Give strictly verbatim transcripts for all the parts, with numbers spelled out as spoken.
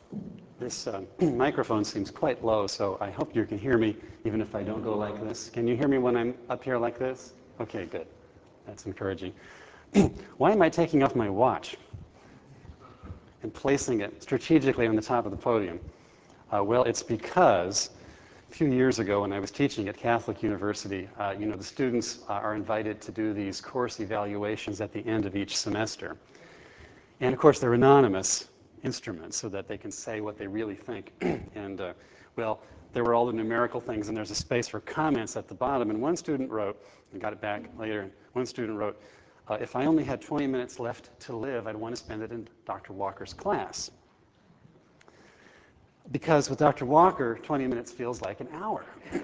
This uh, microphone seems quite low, so I hope you can hear me even if I don't go like this. Can you hear me when I'm up here like this? Okay, good. That's encouraging. Why am I taking off my watch and placing it strategically on the top of the podium? Uh, well, it's because a few years ago when I was teaching at Catholic University, uh, you know, the students uh, are invited to do these course evaluations at the end of each semester. And of course, they're anonymous instruments so that they can say what they really think. and, uh, well, there were all the numerical things, and there's a space for comments at the bottom. And one student wrote, and got it back later, one student wrote, uh, if I only had twenty minutes left to live, I'd want to spend it in Doctor Walker's class. Because with Doctor Walker, twenty minutes feels like an hour.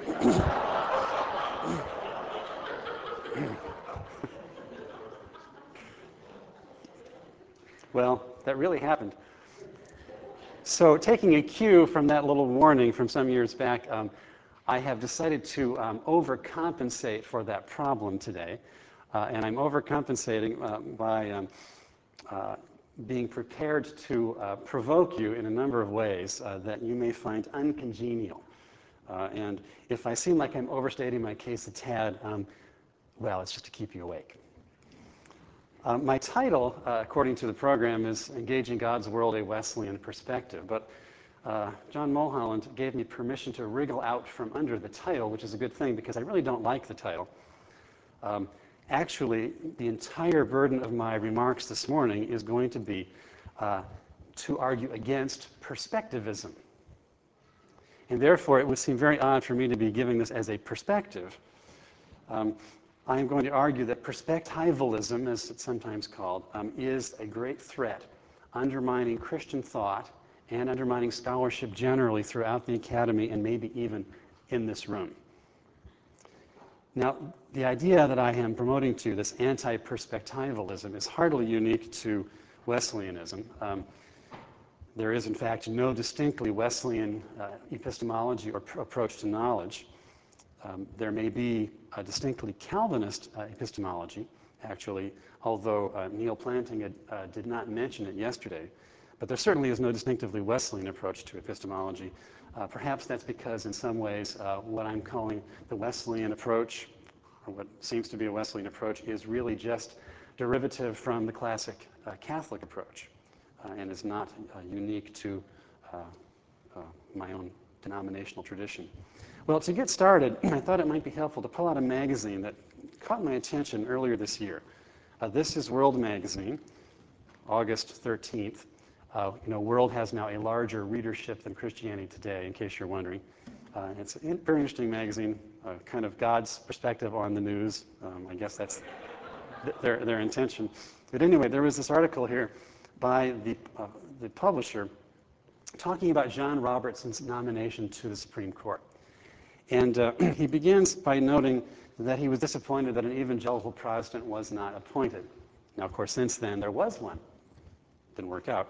Well, that really happened. So taking a cue from that little warning from some years back, um, I have decided to um, overcompensate for that problem today. Uh, and I'm overcompensating uh, by um, uh, being prepared to uh, provoke you in a number of ways uh, that you may find uncongenial. Uh, and if I seem like I'm overstating my case a tad, um, well, it's just to keep you awake. Uh, my title, uh, according to the program, is Engaging God's World, a Wesleyan Perspective. But uh, John Mulholland gave me permission to wriggle out from under the title, which is a good thing because I really don't like the title. Um, actually, the entire burden of my remarks this morning is going to be uh, to argue against perspectivism. And therefore, it would seem very odd for me to be giving this as a perspective. Um, I am going to argue that perspectivalism, as it's sometimes called, um, is a great threat, undermining Christian thought and undermining scholarship generally throughout the academy and maybe even in this room. Now, the idea that I am promoting to you, this anti-perspectivalism, is hardly unique to Wesleyanism. Um, there is, in fact, no distinctly Wesleyan uh, epistemology or pr- approach to knowledge. Um, there may be a distinctly Calvinist uh, epistemology, actually, although uh, Neil Planting had, uh, did not mention it yesterday. But there certainly is no distinctively Wesleyan approach to epistemology. Uh, perhaps that's because, in some ways, uh, what I'm calling the Wesleyan approach, or what seems to be a Wesleyan approach, is really just derivative from the classic uh, Catholic approach uh, and is not uh, unique to uh, uh, my own denominational tradition. Well, to get started, I thought it might be helpful to pull out a magazine that caught my attention earlier this year. Uh, this is World Magazine, August thirteenth. Uh, you know, World has now a larger readership than Christianity Today, in case you're wondering. Uh, it's a very interesting magazine, uh, kind of God's perspective on the news. Um, I guess that's th- their, their intention. But anyway, there was this article here by the, uh, the publisher talking about John Robertson's nomination to the Supreme Court. And uh, he begins by noting that he was disappointed that an evangelical Protestant was not appointed. Now, of course, since then, there was one. Didn't work out.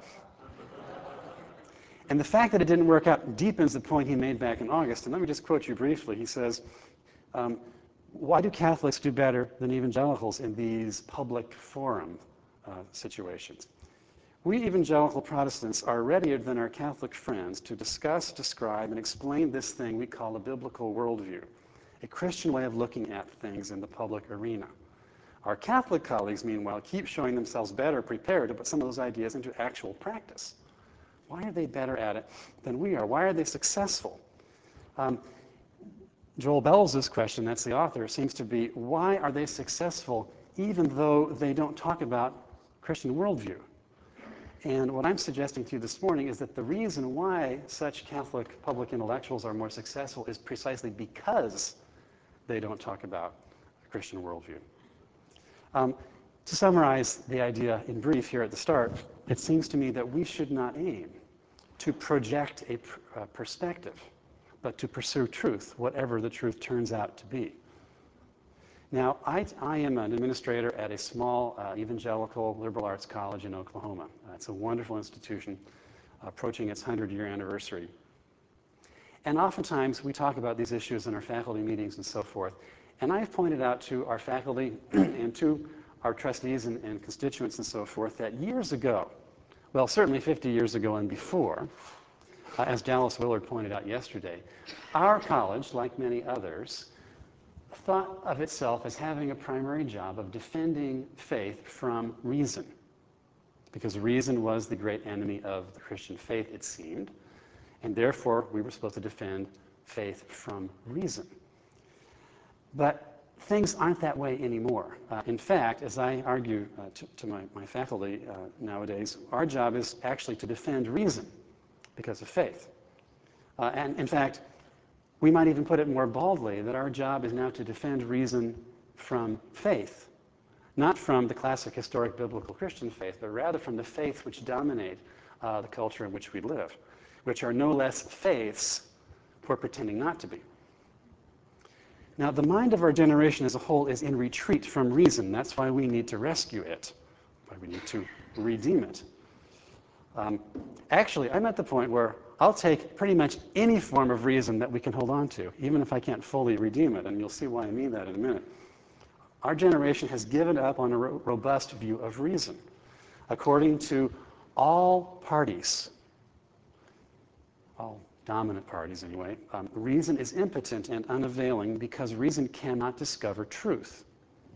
And the fact that it didn't work out deepens the point he made back in August. And let me just quote you briefly. He says, um, why do Catholics do better than evangelicals in these public forum uh, situations? We evangelical Protestants are readier than our Catholic friends to discuss, describe, and explain this thing we call a biblical worldview, a Christian way of looking at things in the public arena. Our Catholic colleagues, meanwhile, keep showing themselves better prepared to put some of those ideas into actual practice. Why are they better at it than we are? Why are they successful? Um, Joel Bells' question, that's the author, seems to be, why are they successful even though they don't talk about Christian worldview? And what I'm suggesting to you this morning is that the reason why such Catholic public intellectuals are more successful is precisely because they don't talk about a Christian worldview. Um, to summarize the idea in brief here at the start, it seems to me that we should not aim to project a pr- uh, perspective, but to pursue truth, whatever the truth turns out to be. Now, I, I am an administrator at a small uh, evangelical liberal arts college in Oklahoma. Uh, it's a wonderful institution approaching its hundred-year anniversary. And oftentimes, we talk about these issues in our faculty meetings and so forth. And I've pointed out to our faculty and to our trustees and, and constituents and so forth that years ago, well, certainly fifty years ago and before, uh, as Dallas Willard pointed out yesterday, our college, like many others, thought of itself as having a primary job of defending faith from reason, because reason was the great enemy of the Christian faith, it seemed, and therefore we were supposed to defend faith from reason. But things aren't that way anymore. Uh, in fact, as I argue uh, to, to my, my faculty uh, nowadays, our job is actually to defend reason because of faith. Uh, and in fact, we might even put it more baldly that our job is now to defend reason from faith, not from the classic historic biblical Christian faith, but rather from the faiths which dominate uh, the culture in which we live, which are no less faiths for pretending not to be. Now, the mind of our generation as a whole is in retreat from reason. That's why we need to rescue it, why we need to redeem it. Um, actually, I'm at the point where I'll take pretty much any form of reason that we can hold on to, even if I can't fully redeem it, and you'll see why I mean that in a minute. Our generation has given up on a ro- robust view of reason. According to all parties, all dominant parties anyway, um, reason is impotent and unavailing because reason cannot discover truth.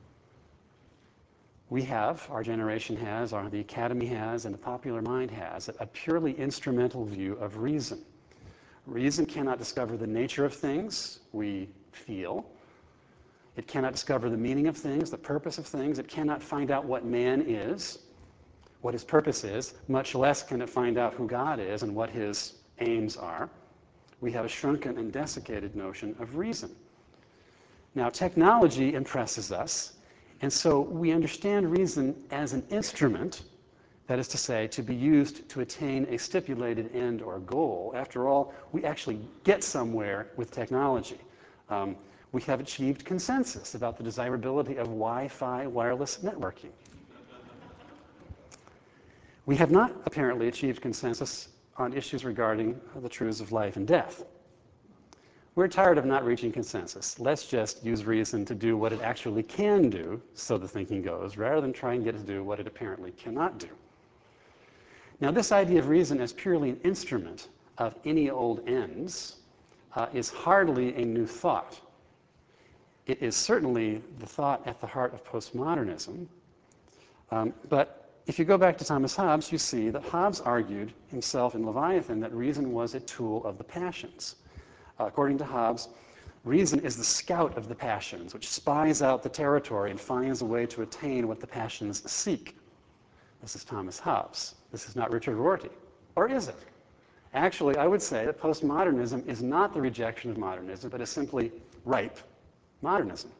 We have, our generation has, our, the academy has, and the popular mind has, a purely instrumental view of reason. Reason cannot discover the nature of things we feel. It cannot discover the meaning of things, the purpose of things. It cannot find out what man is, what his purpose is, much less can it find out who God is and what his aims are. We have a shrunken and desiccated notion of reason. Now, technology impresses us, and so we understand reason as an instrument, that is to say, to be used to attain a stipulated end or goal. After all, we actually get somewhere with technology. Um, we have achieved consensus about the desirability of Wi-Fi wireless networking. We have not apparently achieved consensus on issues regarding the truths of life and death. We're tired of not reaching consensus. Let's just use reason to do what it actually can do, so the thinking goes, rather than try and get it to do what it apparently cannot do. Now, this idea of reason as purely an instrument of any old ends uh, is hardly a new thought. It is certainly the thought at the heart of postmodernism, um, but if you go back to Thomas Hobbes, you see that Hobbes argued himself in Leviathan that reason was a tool of the passions. Uh, according to Hobbes, reason is the scout of the passions, which spies out the territory and finds a way to attain what the passions seek. This is Thomas Hobbes. This is not Richard Rorty. Or is it? Actually, I would say that postmodernism is not the rejection of modernism, but is simply ripe modernism.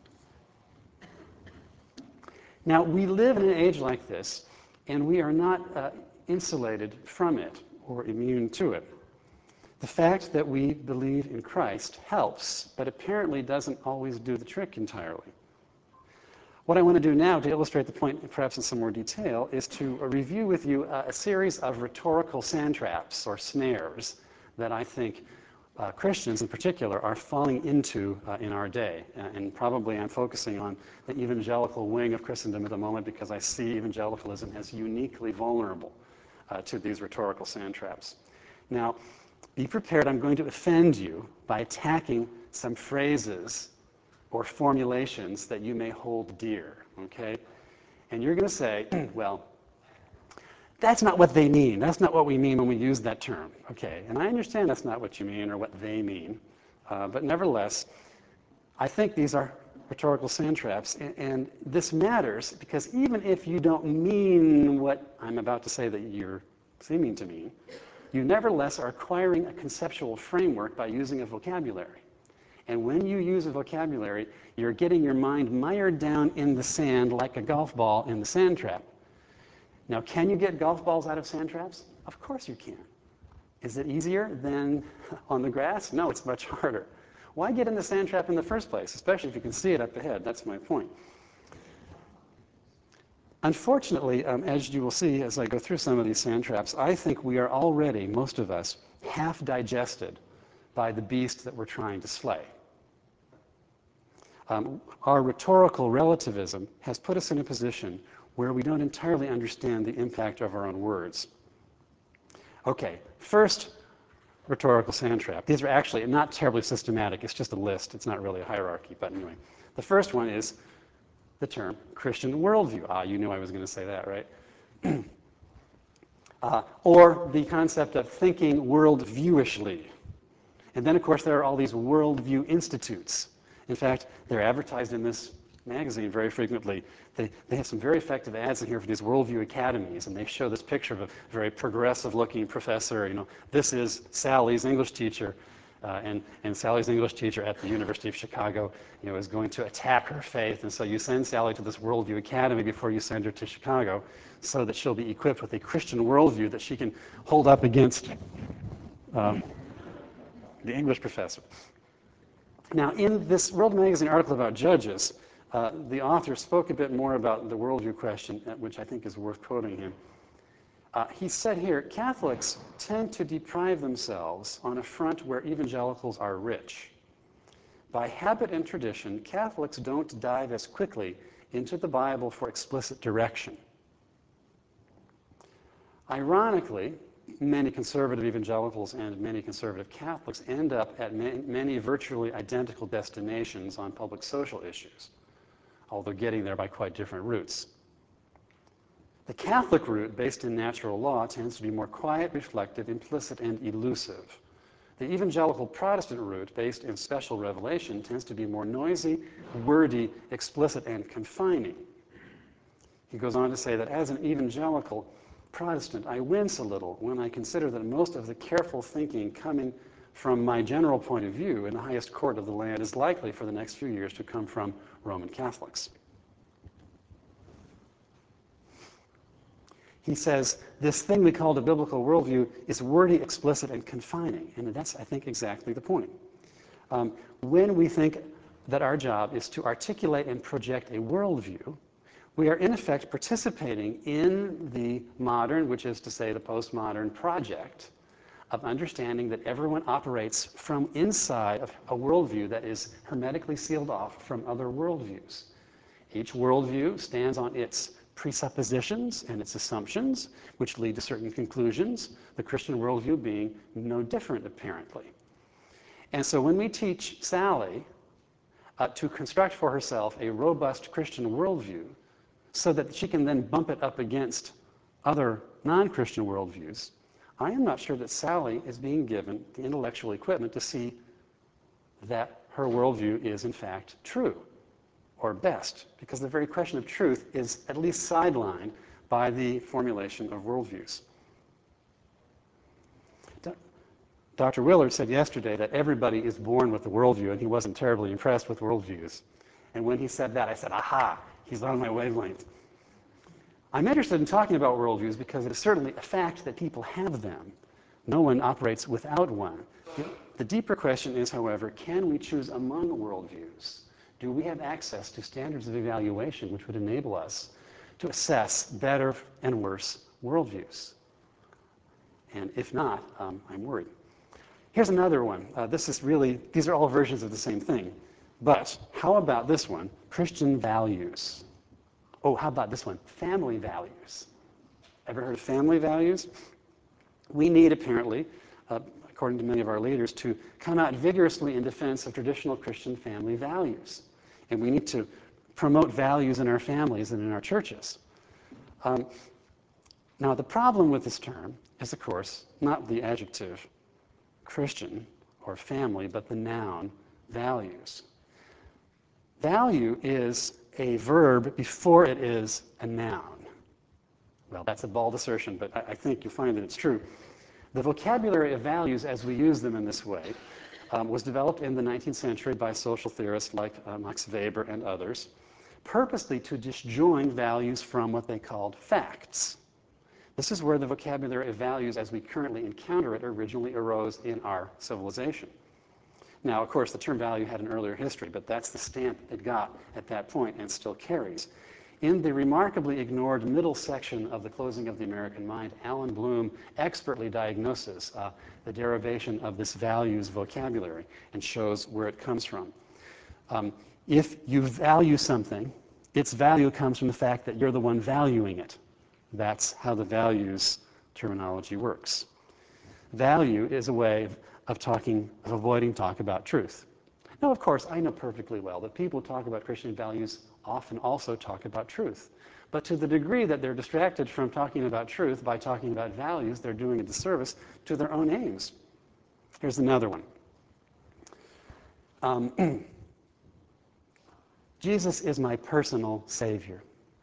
Now, we live in an age like this, and we are not uh, insulated from it or immune to it. The fact that we believe in Christ helps, but apparently doesn't always do the trick entirely. What I want to do now, to illustrate the point perhaps in some more detail, is to review with you a, a series of rhetorical sandtraps or snares that I think Uh, Christians in particular are falling into uh, in our day. Uh, and probably I'm focusing on the evangelical wing of Christendom at the moment because I see evangelicalism as uniquely vulnerable uh, to these rhetorical sandtraps. Now, be prepared, I'm going to offend you by attacking some phrases or formulations that you may hold dear, okay? And you're going to say, well, that's not what they mean. That's not what we mean when we use that term. Okay, and I understand that's not what you mean or what they mean, uh, but nevertheless, I think these are rhetorical sandtraps, and, and this matters because even if you don't mean what I'm about to say that you're seeming to mean, you nevertheless are acquiring a conceptual framework by using a vocabulary. And when you use a vocabulary, you're getting your mind mired down in the sand like a golf ball in the sand trap. Now, can you get golf balls out of sand traps? Of course you can. Is it easier than on the grass? No, it's much harder. Why get in the sand trap in the first place, especially if you can see it up ahead? That's my point. Unfortunately, um, as you will see as I go through some of these sand traps, I think we are already, most of us, half digested by the beast that we're trying to slay. Um, our rhetorical relativism has put us in a position where we don't entirely understand the impact of our own words. Okay, first, rhetorical sand trap. These are actually not terribly systematic. It's just a list. It's not really a hierarchy. But anyway, the first one is the term Christian worldview. Ah, you knew I was going to say that, right? uh, or the concept of thinking worldviewishly. And then, of course, there are all these worldview institutes. In fact, they're advertised in this magazine very frequently. They, they have some very effective ads in here for these worldview academies, and they show this picture of a very progressive-looking professor. You know, this is Sally's English teacher, uh, and, and Sally's English teacher at the University of Chicago, you know, is going to attack her faith, and so you send Sally to this worldview academy before you send her to Chicago, so that she'll be equipped with a Christian worldview that she can hold up against um, the English professor. Now, in this World Magazine article about judges, uh, the author spoke a bit more about the worldview question, which I think is worth quoting him. Uh, he said here, Catholics tend to deprive themselves on a front where evangelicals are rich. By habit and tradition, Catholics don't dive as quickly into the Bible for explicit direction. Ironically, many conservative evangelicals and many conservative Catholics end up at many, many virtually identical destinations on public social issues, although getting there by quite different routes. The Catholic route, based in natural law, tends to be more quiet, reflective, implicit, and elusive. The evangelical Protestant route, based in special revelation, tends to be more noisy, wordy, explicit, and confining. He goes on to say that as an evangelical Protestant, I wince a little when I consider that most of the careful thinking coming from my general point of view in the highest court of the land is likely for the next few years to come from Roman Catholics. He says, this thing we call the biblical worldview is wordy, explicit, and confining. And that's, I think, exactly the point. Um, when we think that our job is to articulate and project a worldview, we are in effect participating in the modern, which is to say the postmodern project of understanding that everyone operates from inside of a worldview that is hermetically sealed off from other worldviews. Each worldview stands on its presuppositions and its assumptions, which lead to certain conclusions, the Christian worldview being no different, apparently. And so when we teach Sally uh, to construct for herself a robust Christian worldview so that she can then bump it up against other non-Christian worldviews, I am not sure that Sally is being given the intellectual equipment to see that her worldview is, in fact, true or best, because the very question of truth is at least sidelined by the formulation of worldviews. Doctor Willard said yesterday that everybody is born with a worldview, and he wasn't terribly impressed with worldviews. And when he said that, I said, aha, he's on my wavelength. I'm interested in talking about worldviews because it is certainly a fact that people have them. No one operates without one. The deeper question is, however, can we choose among worldviews? Do we have access to standards of evaluation which would enable us to assess better and worse worldviews? And if not, um, I'm worried. Here's another one. Uh, this is really, these are all versions of the same thing. But how about this one? Christian values. Oh, how about this one? Family values. Ever heard of family values? We need, apparently, uh, according to many of our leaders, to come out vigorously in defense of traditional Christian family values. And we need to promote values in our families and in our churches. Um, now, the problem with this term is, of course, not the adjective Christian or family, but the noun values. Value is a verb before it is a noun. Well, that's a bald assertion, but I, I think you'll find that it's true. The vocabulary of values as we use them in this way um, was developed in the nineteenth century by social theorists like uh, Max Weber and others, purposely to disjoin values from what they called facts. This is where the vocabulary of values as we currently encounter it originally arose in our civilization. Now, of course, the term value had an earlier history, but that's the stamp it got at that point and still carries. In the remarkably ignored middle section of The Closing of the American Mind, Alan Bloom expertly diagnoses uh, the derivation of this values vocabulary and shows where it comes from. Um, if you value something, its value comes from the fact that you're the one valuing it. That's how the values terminology works. Value is a way of, of talking, of avoiding talk about truth. Now, of course, I know perfectly well that people who talk about Christian values often also talk about truth. But to the degree that they're distracted from talking about truth by talking about values, they're doing a disservice to their own aims. Here's another one. Um, Jesus is my personal Savior.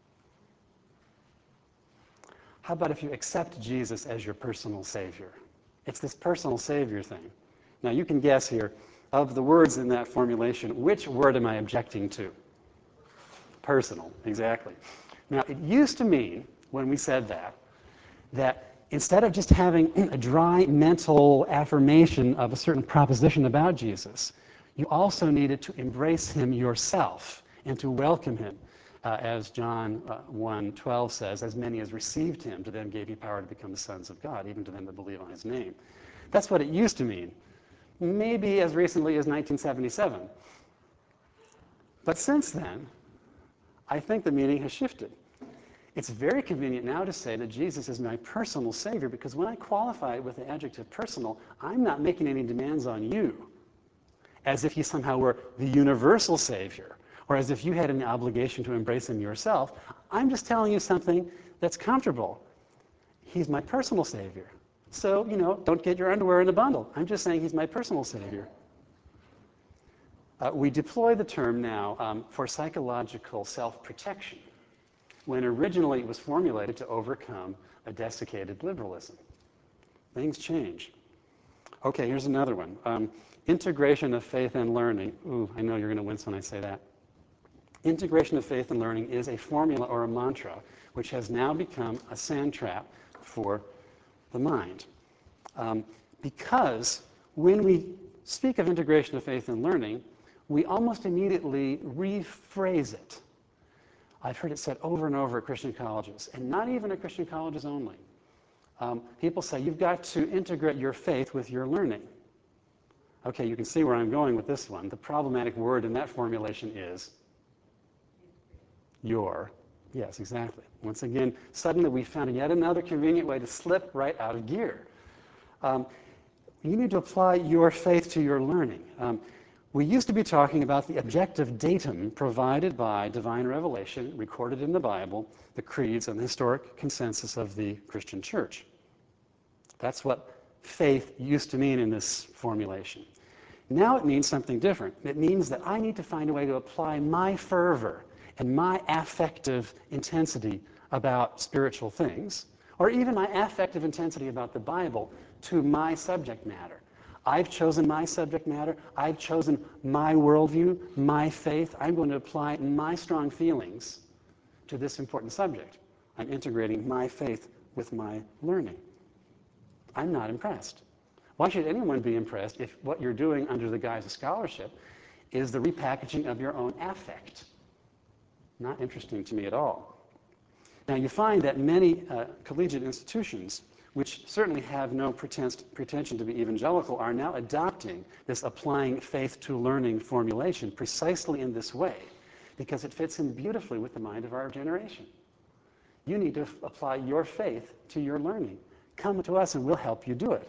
How about if you accept Jesus as your personal Savior? It's this personal Savior thing. Now, you can guess here, of the words in that formulation, which word am I objecting to? Personal, exactly. Now, it used to mean, when we said that, that instead of just having a dry mental affirmation of a certain proposition about Jesus, you also needed to embrace him yourself and to welcome him. Uh, as John uh, one twelve says, as many as received him, to them gave he power to become the sons of God, even to them that believe on his name. That's what it used to mean, maybe as recently as nineteen seventy-seven. But since then, I think the meaning has shifted. It's very convenient now to say that Jesus is my personal Savior, because when I qualify it with the adjective personal, I'm not making any demands on you, as if he somehow were the universal Savior, or as if you had an obligation to embrace him yourself. I'm just telling you something that's comfortable. He's my personal Savior. So, you know, don't get your underwear in a bundle. I'm just saying he's my personal Savior. Uh, we deploy the term now um, for psychological self-protection, when originally it was formulated to overcome a desiccated liberalism. Things change. Okay, here's another one. Um, integration of faith and learning. Ooh, I know you're going to wince when I say that. Integration of faith and learning is a formula or a mantra which has now become a sand trap for the mind. Um, because when we speak of integration of faith and learning, we almost immediately rephrase it. I've heard it said over and over at Christian colleges, and not even at Christian colleges only. Um, people say, you've got to integrate your faith with your learning. Okay, you can see where I'm going with this one. The problematic word in that formulation is your. Yes, exactly. Once again, suddenly we found yet another convenient way to slip right out of gear. Um, you need to apply your faith to your learning. Um, we used to be talking about the objective datum provided by divine revelation, recorded in the Bible, the creeds, and the historic consensus of the Christian church. That's what faith used to mean in this formulation. Now it means something different. It means that I need to find a way to apply my fervor and my affective intensity about spiritual things, or even my affective intensity about the Bible, to my subject matter. I've chosen my subject matter. I've chosen my worldview, my faith. I'm going to apply my strong feelings to this important subject. I'm integrating my faith with my learning. I'm not impressed. Why should anyone be impressed if what you're doing under the guise of scholarship is the repackaging of your own affect? Not interesting to me at all. Now, you find that many uh, collegiate institutions, which certainly have no pretense, pretension to be evangelical, are now adopting this applying faith to learning formulation precisely in this way, because it fits in beautifully with the mind of our generation. You need to f- apply your faith to your learning. Come to us and we'll help you do it.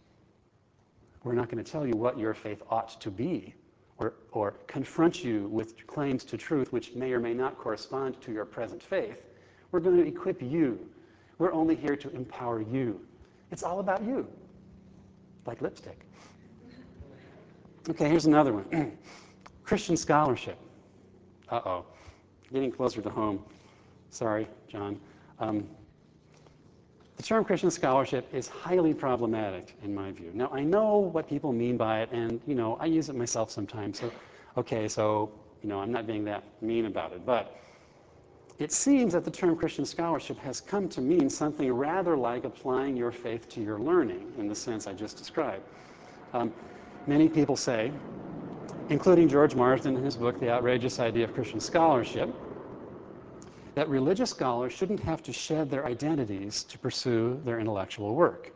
We're not going to tell you what your faith ought to be, or, or confront you with claims to truth which may or may not correspond to your present faith. We're going to equip you. We're only here to empower you. It's all about you, like lipstick. Okay, here's another one. Christian scholarship. Uh-oh, getting closer to home. Sorry, John. Um, The term Christian scholarship is highly problematic in my view. Now, I know what people mean by it, and you know, I use it myself sometimes. So, okay, so you know, I'm not being that mean about it, but it seems that the term Christian scholarship has come to mean something rather like applying your faith to your learning in the sense I just described. Um, many people say, including George Marsden in his book, The Outrageous Idea of Christian Scholarship, that religious scholars shouldn't have to shed their identities to pursue their intellectual work.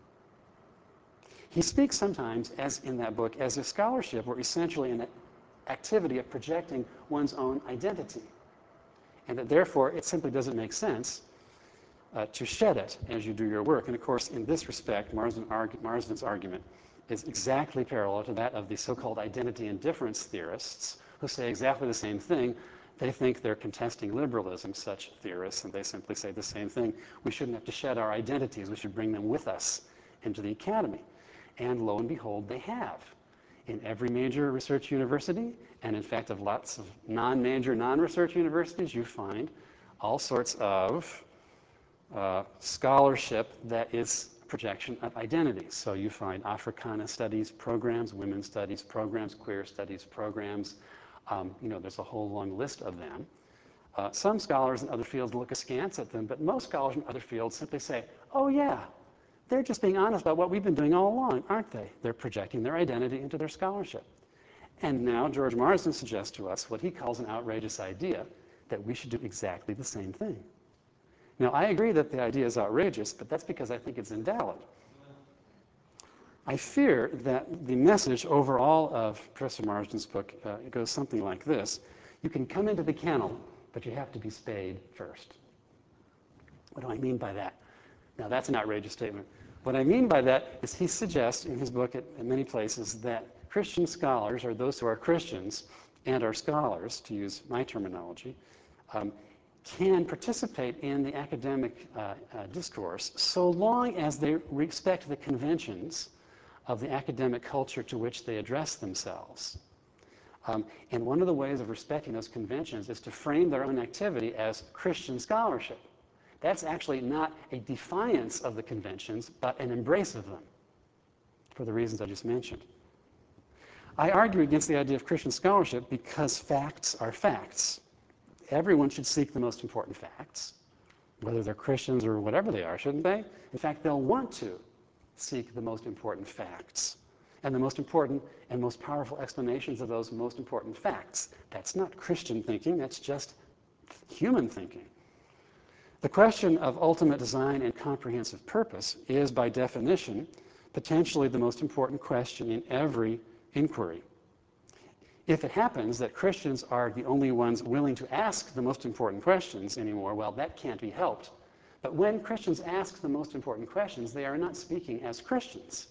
He speaks sometimes, as in that book, as if scholarship were essentially an activity of projecting one's own identity, and that therefore it simply doesn't make sense uh, to shed it as you do your work. And of course, in this respect, Marsden argu Marsden's argument is exactly parallel to that of the so-called identity and difference theorists, who say exactly the same thing. They think they're contesting liberalism, such theorists, and they simply say the same thing. We shouldn't have to shed our identities. We should bring them with us into the academy. And lo and behold, they have. In every major research university, and in fact of lots of non-major, non-research universities, you find all sorts of uh, scholarship that is projection of identities. So you find Africana studies programs, women's studies programs, queer studies programs. Um, you know, there's a whole long list of them. Uh, some scholars in other fields look askance at them, but most scholars in other fields simply say, oh yeah, they're just being honest about what we've been doing all along, aren't they? They're projecting their identity into their scholarship. And now George Marsden suggests to us what he calls an outrageous idea, that we should do exactly the same thing. Now, I agree that the idea is outrageous, but that's because I think it's invalid. I fear that the message overall of Professor Marsden's book uh, goes something like this. You can come into the kennel, but you have to be spayed first. What do I mean by that? Now, that's an outrageous statement. What I mean by that is he suggests in his book at, at many places that Christian scholars, or those who are Christians and are scholars, to use my terminology, um, can participate in the academic uh, uh, discourse so long as they respect the conventions of the academic culture to which they address themselves. Um, and one of the ways of respecting those conventions is to frame their own activity as Christian scholarship. That's actually not a defiance of the conventions, but an embrace of them, for the reasons I just mentioned. I argue against the idea of Christian scholarship because facts are facts. Everyone should seek the most important facts, whether they're Christians or whatever they are, shouldn't they? In fact, they'll want to seek the most important facts and the most important and most powerful explanations of those most important facts. That's not Christian thinking, that's just human thinking. The question of ultimate design and comprehensive purpose is, by definition, potentially the most important question in every inquiry. If it happens that Christians are the only ones willing to ask the most important questions anymore, well, that can't be helped. But when Christians ask the most important questions, they are not speaking as Christians.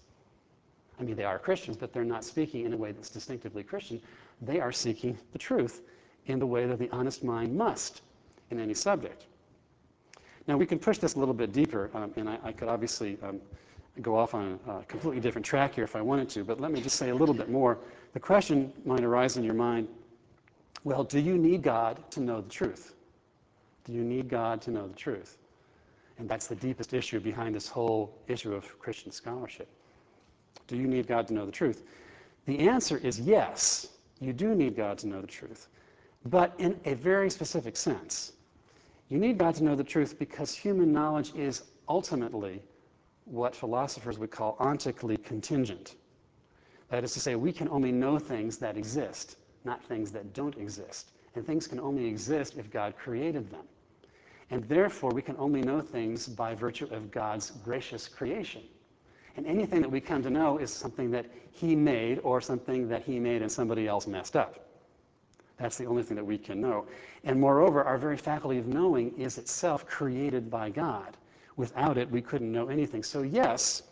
I mean, they are Christians, but they're not speaking in a way that's distinctively Christian. They are seeking the truth in the way that the honest mind must in any subject. Now, we can push this a little bit deeper, um, and I, I could obviously um, go off on a completely different track here if I wanted to, but let me just say a little bit more. The question might arise in your mind, well, do you need God to know the truth? Do you need God to know the truth? And that's the deepest issue behind this whole issue of Christian scholarship. Do you need God to know the truth? The answer is yes, you do need God to know the truth, but in a very specific sense. You need God to know the truth because human knowledge is ultimately what philosophers would call ontically contingent. That is to say, we can only know things that exist, not things that don't exist. And things can only exist if God created them. And therefore, we can only know things by virtue of God's gracious creation. And anything that we come to know is something that He made or something that He made and somebody else messed up. That's the only thing that we can know. And moreover, our very faculty of knowing is itself created by God. Without it, we couldn't know anything. So yes,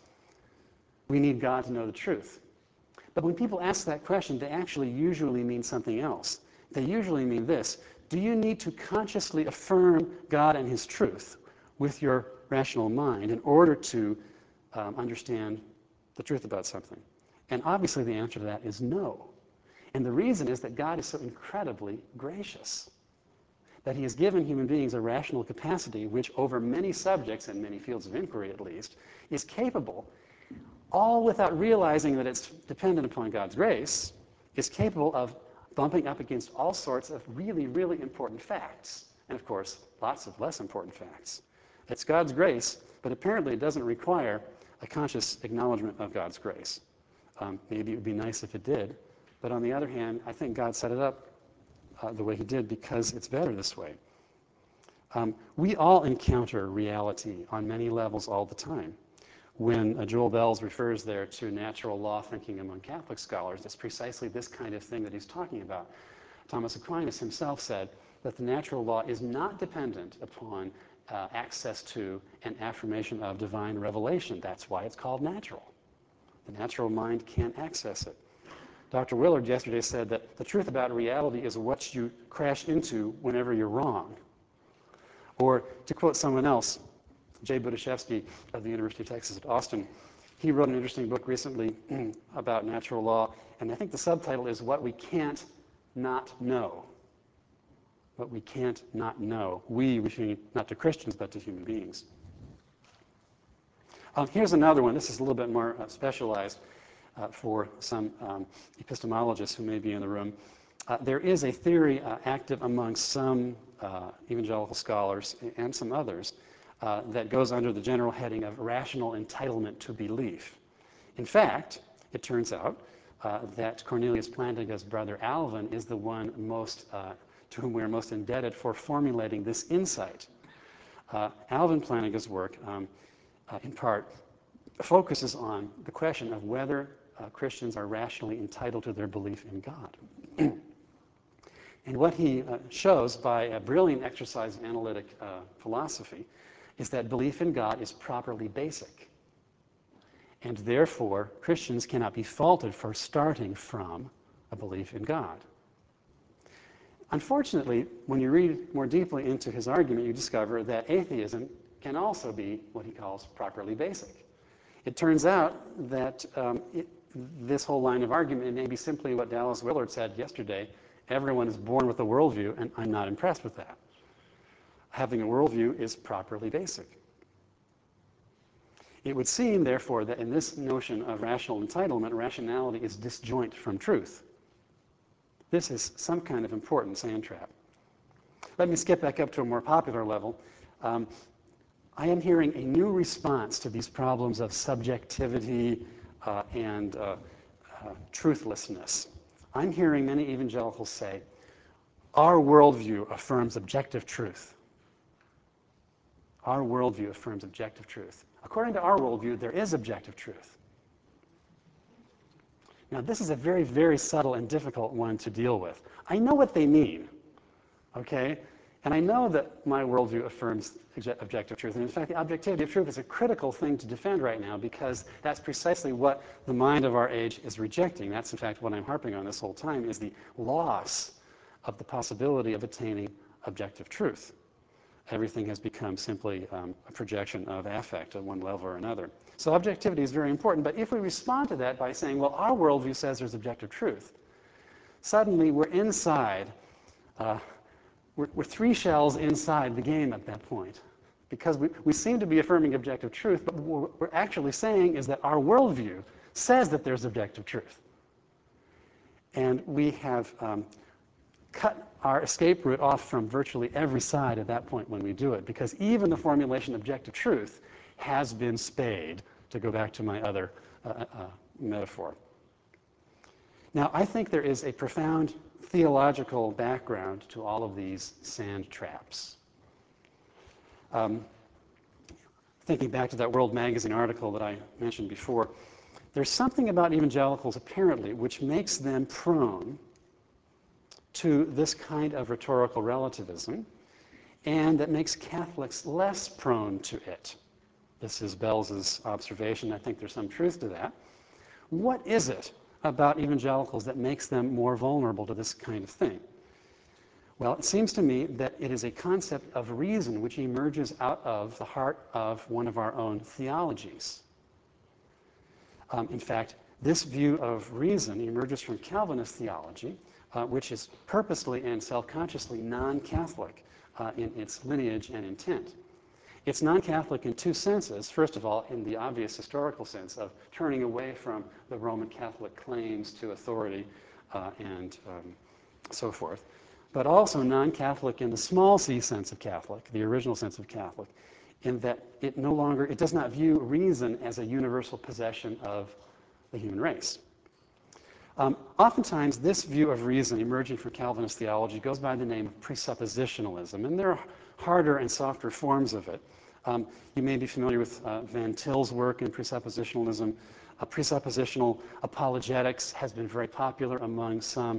we need God to know the truth. But when people ask that question, they actually usually mean something else. They usually mean this: do you need to consciously affirm God and His truth with your rational mind in order to um, understand the truth about something? And obviously the answer to that is no. And the reason is that God is so incredibly gracious, that He has given human beings a rational capacity which, over many subjects, and many fields of inquiry at least, is capable, all without realizing that it's dependent upon God's grace, is capable of bumping up against all sorts of really, really important facts. And of course, lots of less important facts. It's God's grace, but apparently it doesn't require a conscious acknowledgement of God's grace. Um, maybe it would be nice if it did. But on the other hand, I think God set it up uh, the way He did because it's better this way. Um, we all encounter reality on many levels all the time. When uh, Joel Bells refers there to natural law thinking among Catholic scholars, it's precisely this kind of thing that he's talking about. Thomas Aquinas himself said that the natural law is not dependent upon uh, access to and affirmation of divine revelation. That's why it's called natural. The natural mind can't access it. Doctor Willard yesterday said that the truth about reality is what you crash into whenever you're wrong. Or to quote someone else, Jay Budiszewski of the University of Texas at Austin, he wrote an interesting book recently about natural law, and I think the subtitle is What We Can't Not Know. What we can't not know. We, referring not to Christians, but to human beings. Um, here's another one. This is a little bit more uh, specialized uh, for some um, epistemologists who may be in the room. Uh, there is a theory uh, active among some uh, evangelical scholars and some others uh, that goes under the general heading of rational entitlement to belief. In fact, it turns out uh, that Cornelius Plantinga's brother Alvin is the one most, uh, to whom we are most indebted for formulating this insight. Uh, Alvin Plantinga's work, um, uh, in part, focuses on the question of whether uh, Christians are rationally entitled to their belief in God. And what he uh, shows by a brilliant exercise of analytic uh, philosophy is that belief in God is properly basic. And therefore, Christians cannot be faulted for starting from a belief in God. Unfortunately, when you read more deeply into his argument, you discover that atheism can also be what he calls properly basic. It turns out that um, it, this whole line of argument may be simply what Dallas Willard said yesterday: everyone is born with a worldview, and I'm not impressed with that. Having a worldview is properly basic. It would seem, therefore, that in this notion of rational entitlement, rationality is disjoint from truth. This is some kind of important sand trap. Let me skip back up to a more popular level. Um, I am hearing a new response to these problems of subjectivity uh, and uh, uh, truthlessness. I'm hearing many evangelicals say, our worldview affirms objective truth. Our worldview affirms objective truth. According to our worldview, there is objective truth. Now, this is a very, very subtle and difficult one to deal with. I know what they mean, okay? And I know that my worldview affirms objective truth. And in fact, the objectivity of truth is a critical thing to defend right now, because that's precisely what the mind of our age is rejecting. That's, in fact, what I'm harping on this whole time, is the loss of the possibility of attaining objective truth. Everything has become simply um, a projection of affect at one level or another. So objectivity is very important, but if we respond to that by saying, well, our worldview says there's objective truth, suddenly we're inside, uh, we're, we're three shells inside the game at that point. Because we, we seem to be affirming objective truth, but what we're actually saying is that our worldview says that there's objective truth. And we have um, cut our escape route off from virtually every side at that point when we do it, because even the formulation objective truth has been spayed, to go back to my other uh, uh, metaphor. Now, I think there is a profound theological background to all of these sand traps. Um, thinking back to that World Magazine article that I mentioned before, there's something about evangelicals, apparently, which makes them prone to this kind of rhetorical relativism, and that makes Catholics less prone to it. This is Bell's observation. I think there's some truth to that. What is it about evangelicals that makes them more vulnerable to this kind of thing? Well, it seems to me that it is a concept of reason which emerges out of the heart of one of our own theologies. Um, in fact, this view of reason emerges from Calvinist theology, Uh, which is purposely and self-consciously non-Catholic uh, in its lineage and intent. It's non-Catholic in two senses. First of all, in the obvious historical sense of turning away from the Roman Catholic claims to authority uh, and um, so forth, but also non-Catholic in the small c sense of Catholic, the original sense of Catholic, in that it no longer, it does not view reason as a universal possession of the human race. Um, oftentimes, this view of reason emerging from Calvinist theology goes by the name of presuppositionalism, and there are harder and softer forms of it. Um, you may be familiar with uh, Van Til's work in presuppositionalism. Uh, presuppositional apologetics has been very popular among some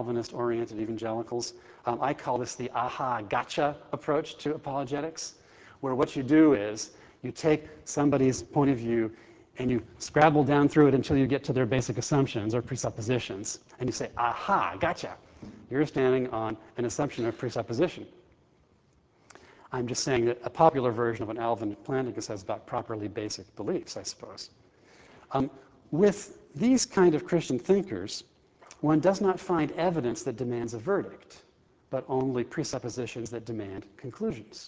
Calvinist-oriented evangelicals. Um, I call this the aha gotcha approach to apologetics, where what you do is you take somebody's point of view and you scrabble down through it until you get to their basic assumptions or presuppositions, and you say, aha, gotcha. You're standing on an assumption or presupposition. I'm just saying that a popular version of what Alvin Plantinga says about properly basic beliefs, I suppose. Um, with these kind of Christian thinkers, one does not find evidence that demands a verdict, but only presuppositions that demand conclusions.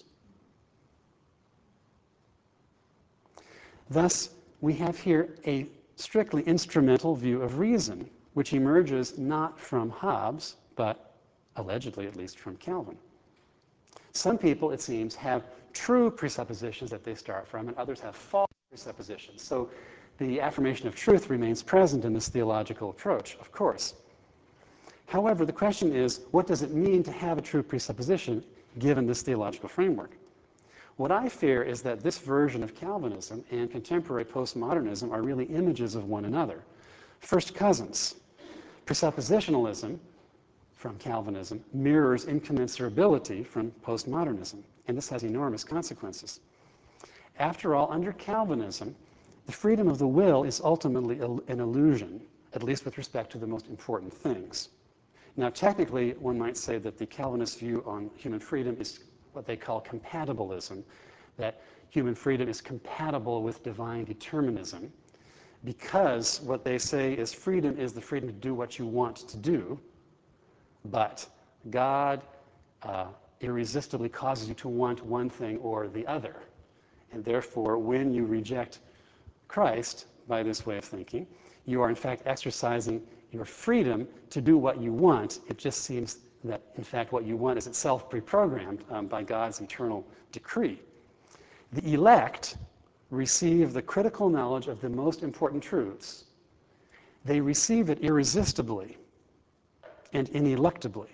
Thus, we have here a strictly instrumental view of reason, which emerges not from Hobbes, but allegedly at least from Calvin. Some people, it seems, have true presuppositions that they start from, and others have false presuppositions. So the affirmation of truth remains present in this theological approach, of course. However, the question is, what does it mean to have a true presupposition given this theological framework? What I fear is that this version of Calvinism and contemporary postmodernism are really images of one another, first cousins. Presuppositionalism from Calvinism mirrors incommensurability from postmodernism, and this has enormous consequences. After all, under Calvinism, the freedom of the will is ultimately an illusion, at least with respect to the most important things. Now, technically, one might say that the Calvinist view on human freedom is what they call compatibilism, that human freedom is compatible with divine determinism, because what they say is freedom is the freedom to do what you want to do, but God uh, irresistibly causes you to want one thing or the other. And therefore, when you reject Christ by this way of thinking, you are in fact exercising your freedom to do what you want. It just seems that, in fact, what you want is itself pre-programmed um, by God's eternal decree. The elect receive the critical knowledge of the most important truths. They receive it irresistibly and ineluctably.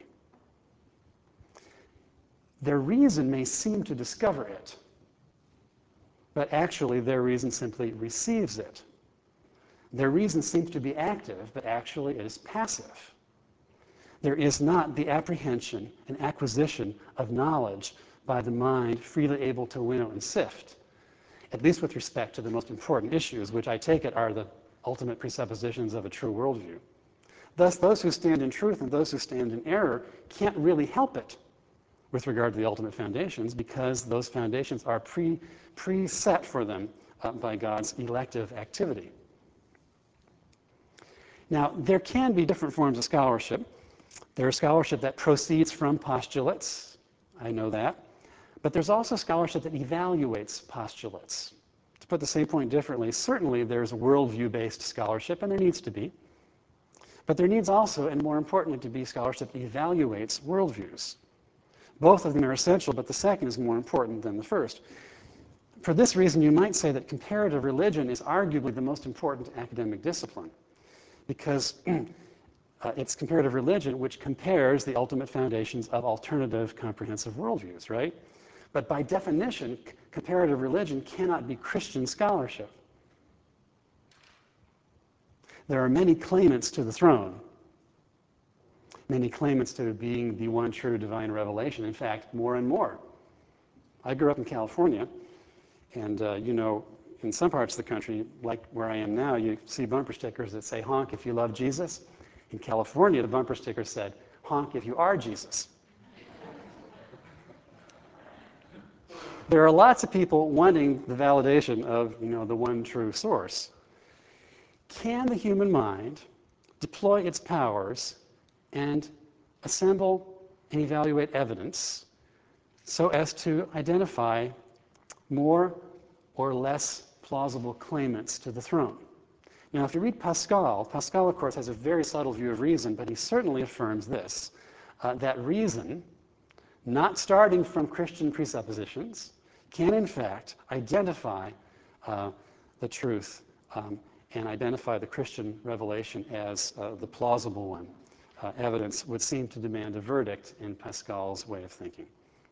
Their reason may seem to discover it, but actually their reason simply receives it. Their reason seems to be active, but actually it is passive. There is not the apprehension and acquisition of knowledge by the mind freely able to winnow and sift, at least with respect to the most important issues, which I take it are the ultimate presuppositions of a true worldview. Thus, those who stand in truth and those who stand in error can't really help it with regard to the ultimate foundations, because those foundations are pre, pre-set for them uh, by God's elective activity. Now, there can be different forms of scholarship. There's scholarship that proceeds from postulates, I know that, but there's also scholarship that evaluates postulates. To put the same point differently, certainly there's worldview-based scholarship, and there needs to be, but there needs also, and more importantly, to be scholarship that evaluates worldviews. Both of them are essential, but the second is more important than the first. For this reason, you might say that comparative religion is arguably the most important academic discipline, because uh, it's comparative religion which compares the ultimate foundations of alternative comprehensive worldviews, right? But by definition, c- comparative religion cannot be Christian scholarship. There are many claimants to the throne, many claimants to being the one true divine revelation. In fact, more and more. I grew up in California, and uh, you know, in some parts of the country, like where I am now, you see bumper stickers that say, honk if you love Jesus. In California, the bumper sticker said, honk if you are Jesus. There are lots of people wanting the validation of, you know, the one true source. Can the human mind deploy its powers and assemble and evaluate evidence so as to identify more or less plausible claimants to the throne? Now, if you read Pascal, Pascal, of course, has a very subtle view of reason, but he certainly affirms this, uh, that reason, not starting from Christian presuppositions, can in fact identify uh, the truth um, and identify the Christian revelation as uh, the plausible one. Uh, evidence would seem to demand a verdict in Pascal's way of thinking.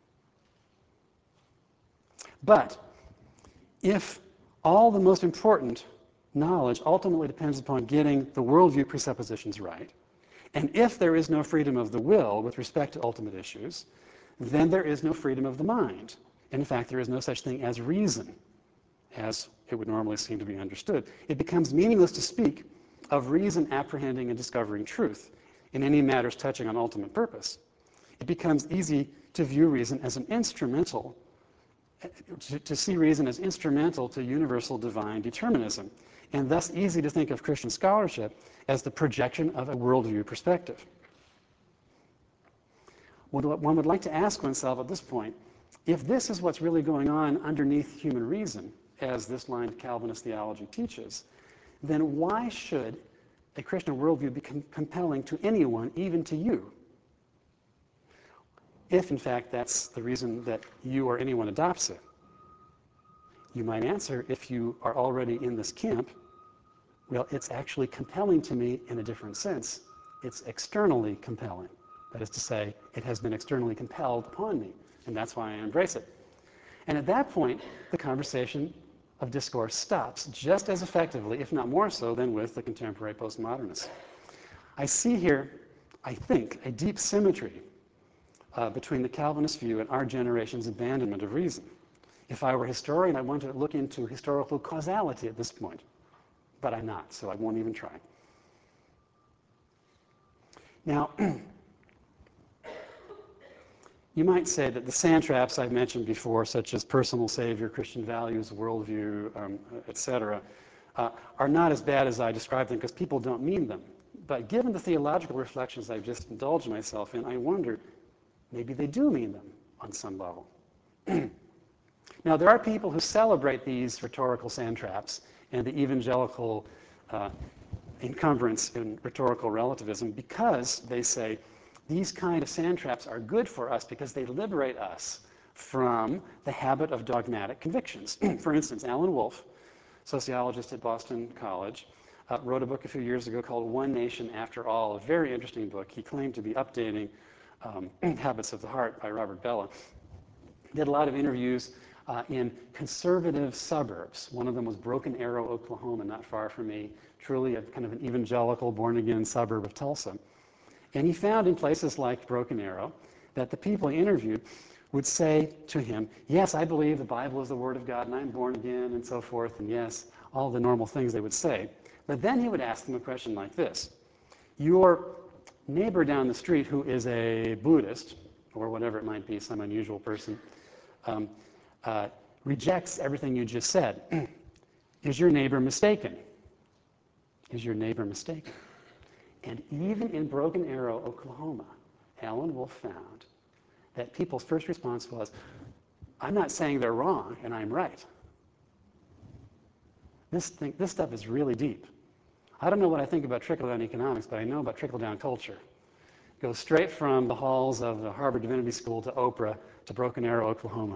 But if all the most important knowledge ultimately depends upon getting the worldview presuppositions right, and if there is no freedom of the will with respect to ultimate issues, then there is no freedom of the mind. In fact, there is no such thing as reason, as it would normally seem to be understood. It becomes meaningless to speak of reason apprehending and discovering truth in any matters touching on ultimate purpose. It becomes easy to view reason as an instrumental, to, to see reason as instrumental to universal divine determinism, and thus easy to think of Christian scholarship as the projection of a worldview perspective. One would like to ask oneself at this point, if this is what's really going on underneath human reason, as this line of Calvinist theology teaches, then why should a Christian worldview be com- compelling to anyone, even to you? If, in fact, that's the reason that you or anyone adopts it. You might answer, if you are already in this camp, well, it's actually compelling to me in a different sense. It's externally compelling. That is to say, it has been externally compelled upon me, and that's why I embrace it. And at that point, the conversation of discourse stops just as effectively, if not more so, than with the contemporary postmodernists. I see here, I think, a deep symmetry uh, between the Calvinist view and our generation's abandonment of reason. If I were a historian, I'd want to look into historical causality at this point, but I'm not, so I won't even try. Now, you might say that the sand traps I've mentioned before, such as personal savior, Christian values, worldview, um, et cetera, uh, are not as bad as I described them because people don't mean them. But given the theological reflections I've just indulged myself in, I wonder, maybe they do mean them on some level. Now, there are people who celebrate these rhetorical sand traps and the evangelical uh, encumbrance in rhetorical relativism because they say, these kind of sand traps are good for us because they liberate us from the habit of dogmatic convictions. For instance, Alan Wolfe, sociologist at Boston College, uh, wrote a book a few years ago called One Nation After All, a very interesting book. He claimed to be updating um, Habits of the Heart by Robert Bellah. He did a lot of interviews uh, in conservative suburbs. One of them was Broken Arrow, Oklahoma, not far from me, truly a kind of an evangelical, born-again suburb of Tulsa. And he found in places like Broken Arrow that the people he interviewed would say to him, yes, I believe the Bible is the Word of God and I'm born again and so forth, and yes, all the normal things they would say. But then he would ask them a question like this. Your neighbor down the street who is a Buddhist, or whatever it might be, some unusual person, um, uh, rejects everything you just said. Is your neighbor mistaken? Is your neighbor mistaken? And even in Broken Arrow, Oklahoma, Alan Wolfe found that people's first response was, I'm not saying they're wrong, and I'm right. This, thing, this stuff is really deep. I don't know what I think about trickle-down economics, but I know about trickle-down culture. It goes straight from the halls of the Harvard Divinity School to Oprah to Broken Arrow, Oklahoma.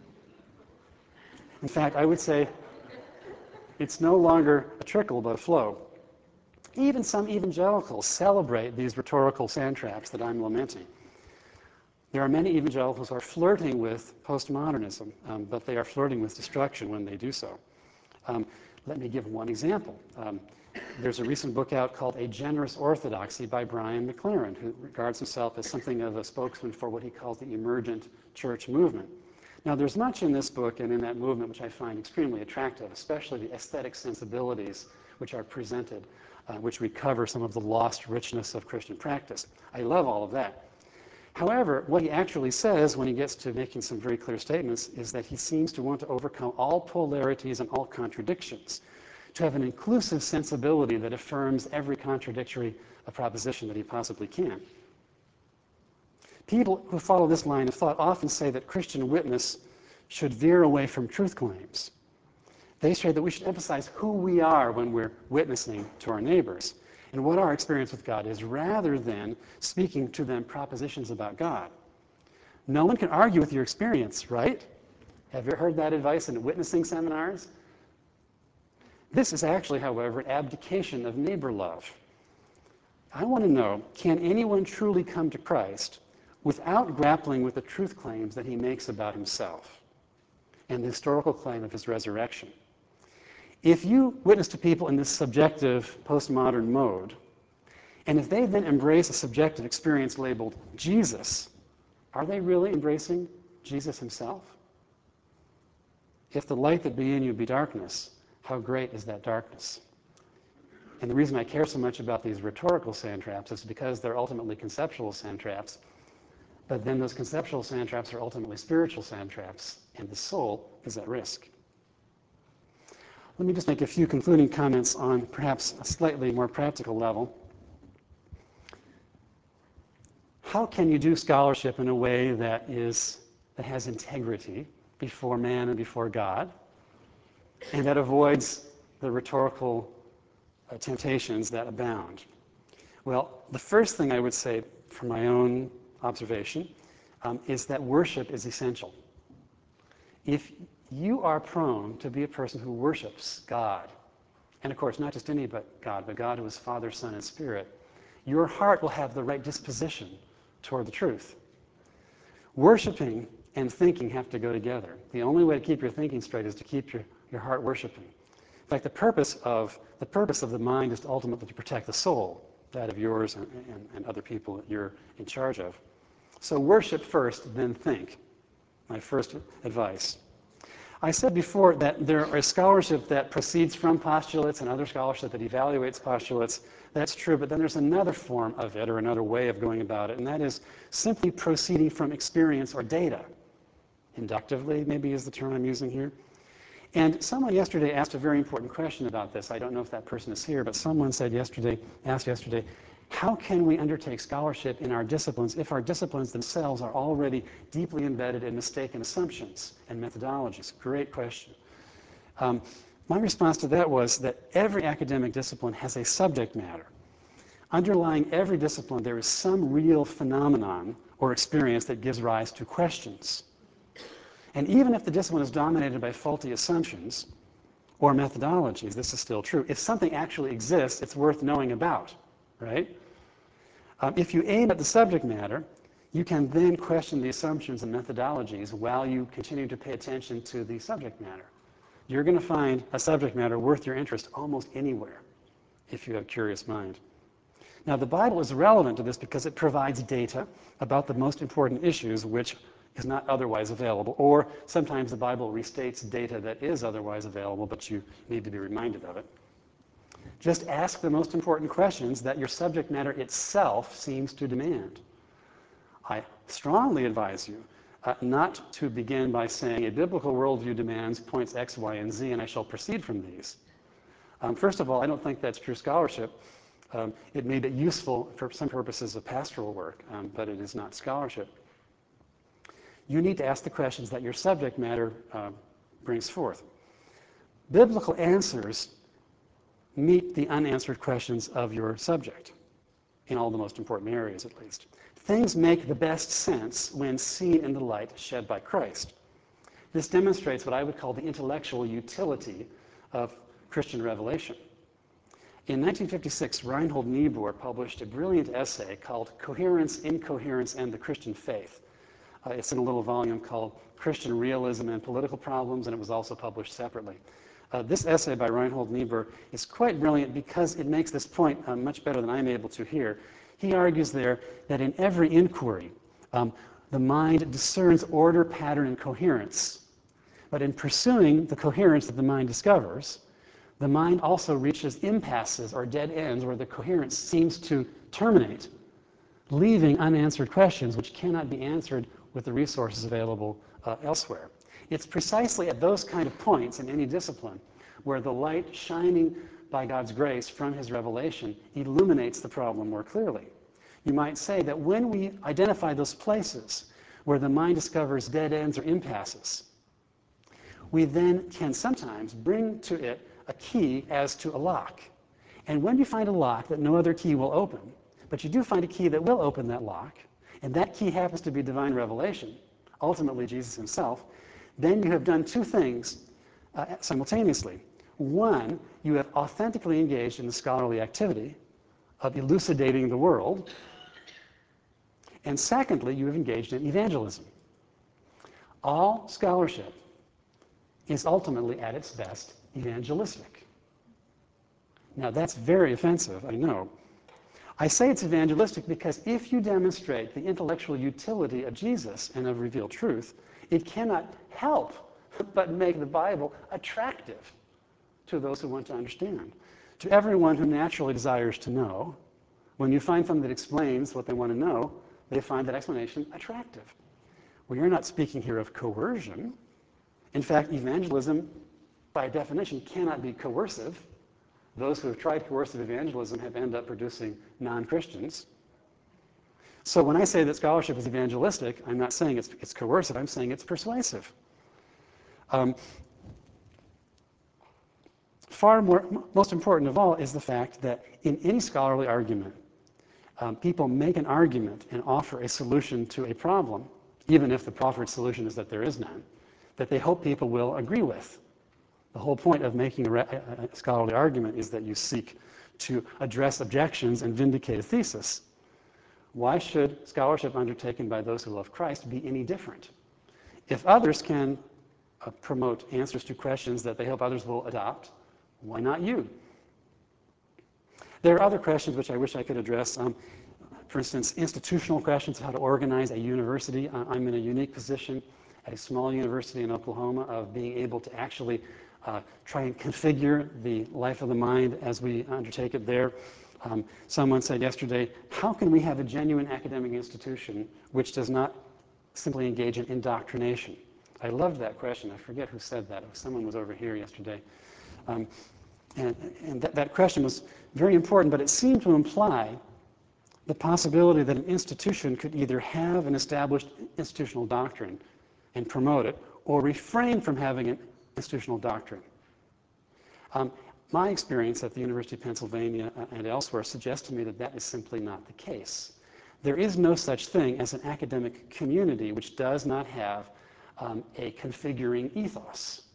In fact, I would say it's no longer a trickle, but a flow. Even some evangelicals celebrate these rhetorical sand traps that I'm lamenting. There are many evangelicals who are flirting with postmodernism, um, but they are flirting with destruction when they do so. Um, let me give one example. Um, there's a recent book out called A Generous Orthodoxy by Brian McLaren, who regards himself as something of a spokesman for what he calls the emergent church movement. Now, there's much in this book and in that movement which I find extremely attractive, especially the aesthetic sensibilities which are presented, uh, which recover some of the lost richness of Christian practice. I love all of that. However, what he actually says when he gets to making some very clear statements is that he seems to want to overcome all polarities and all contradictions, to have an inclusive sensibility that affirms every contradictory proposition that he possibly can. People who follow this line of thought often say that Christian witness should veer away from truth claims. They say that we should emphasize who we are when we're witnessing to our neighbors and what our experience with God is, rather than speaking to them propositions about God. No one can argue with your experience, right? Have you heard that advice in witnessing seminars? This is actually, however, an abdication of neighbor love. I want to know, can anyone truly come to Christ without grappling with the truth claims that he makes about himself and the historical claim of his resurrection? If you witness to people in this subjective postmodern mode, and if they then embrace a subjective experience labeled Jesus, are they really embracing Jesus himself? If the light that be in you be darkness, how great is that darkness? And the reason I care so much about these rhetorical sand traps is because they're ultimately conceptual sand traps, but then those conceptual sand traps are ultimately spiritual sand traps, and the soul is at risk. Let me just make a few concluding comments on perhaps a slightly more practical level. How can you do scholarship in a way that is that has integrity before man and before God, and that avoids the rhetorical uh, temptations that abound? Well, the first thing I would say from my own observation um, is that worship is essential. If you are prone to be a person who worships God, and of course not just any but God, but God who is Father, Son, and Spirit, your heart will have the right disposition toward the truth. Worshiping and thinking have to go together. The only way to keep your thinking straight is to keep your, your heart worshiping. In fact, the purpose of the purpose of the mind is to ultimately to protect the soul, that of yours and, and, and other people that you're in charge of. So worship first, then think. My first advice. I said before that there is scholarship that proceeds from postulates and other scholarship that evaluates postulates. That's true, but then there's another form of it, or another way of going about it, and that is simply proceeding from experience or data. Inductively, maybe is the term I'm using here. And someone yesterday asked a very important question about this. I don't know if that person is here, but someone said yesterday, asked yesterday, how can we undertake scholarship in our disciplines if our disciplines themselves are already deeply embedded in mistaken assumptions and methodologies? Great question. Um, my response to that was that every academic discipline has a subject matter. Underlying every discipline, there is some real phenomenon or experience that gives rise to questions. And even if the discipline is dominated by faulty assumptions or methodologies, this is still true. If something actually exists, it's worth knowing about, right? Um, if you aim at the subject matter, you can then question the assumptions and methodologies while you continue to pay attention to the subject matter. You're going to find a subject matter worth your interest almost anywhere if you have a curious mind. Now, the Bible is relevant to this because it provides data about the most important issues which is not otherwise available, or sometimes the Bible restates data that is otherwise available, but you need to be reminded of it. Just ask the most important questions that your subject matter itself seems to demand. I strongly advise you uh, not to begin by saying a biblical worldview demands points X, Y, and Z, and I shall proceed from these. Um, first of all, I don't think that's true scholarship. Um, it may be useful for some purposes of pastoral work, um, but it is not scholarship. You need to ask the questions that your subject matter uh, brings forth. Biblical answers meet the unanswered questions of your subject, in all the most important areas at least. Things make the best sense when seen in the light shed by Christ. This demonstrates what I would call the intellectual utility of Christian revelation. In nineteen fifty-six, Reinhold Niebuhr published a brilliant essay called Coherence, Incoherence, and the Christian Faith. Uh, it's in a little volume called Christian Realism and Political Problems, and it was also published separately. Uh, this essay by Reinhold Niebuhr is quite brilliant because it makes this point uh, much better than I'm able to here. He argues there that in every inquiry, um, the mind discerns order, pattern, and coherence. But in pursuing the coherence that the mind discovers, the mind also reaches impasses or dead ends where the coherence seems to terminate, leaving unanswered questions which cannot be answered with the resources available uh, elsewhere. It's precisely at those kind of points in any discipline where the light shining by God's grace from his revelation illuminates the problem more clearly. You might say that when we identify those places where the mind discovers dead ends or impasses, we then can sometimes bring to it a key as to a lock. And when you find a lock that no other key will open, but you do find a key that will open that lock, and that key happens to be divine revelation, ultimately Jesus himself, then you have done two things uh, simultaneously. One, you have authentically engaged in the scholarly activity of elucidating the world. And secondly, you have engaged in evangelism. All scholarship is ultimately, at its best, evangelistic. Now, that's very offensive, I know. I say it's evangelistic because if you demonstrate the intellectual utility of Jesus and of revealed truth, it cannot help but make the Bible attractive to those who want to understand. To everyone who naturally desires to know, when you find something that explains what they want to know, they find that explanation attractive. We are not speaking here of coercion. In fact, evangelism, by definition, cannot be coercive. Those who have tried coercive evangelism have ended up producing non-Christians. So when I say that scholarship is evangelistic, I'm not saying it's, it's coercive, I'm saying it's persuasive. Um, far more, most important of all is the fact that in any scholarly argument, um, people make an argument and offer a solution to a problem, even if the proffered solution is that there is none, that they hope people will agree with. The whole point of making a, a scholarly argument is that you seek to address objections and vindicate a thesis. Why should scholarship undertaken by those who love Christ be any different? If others can uh, promote answers to questions that they hope others will adopt, why not you? There are other questions which I wish I could address. Um, for instance, institutional questions of how to organize a university. Uh, I'm in a unique position at a small university in Oklahoma of being able to actually uh, try and configure the life of the mind as we undertake it there. Um, someone said yesterday, how can we have a genuine academic institution which does not simply engage in indoctrination? I loved that question. I forget who said that. Someone was over here yesterday. Um, and and that, that question was very important, but it seemed to imply the possibility that an institution could either have an established institutional doctrine and promote it, or refrain from having an institutional doctrine. Um, My experience at the University of Pennsylvania and elsewhere suggests to me that that is simply not the case. There is no such thing as an academic community which does not have um, a configuring ethos.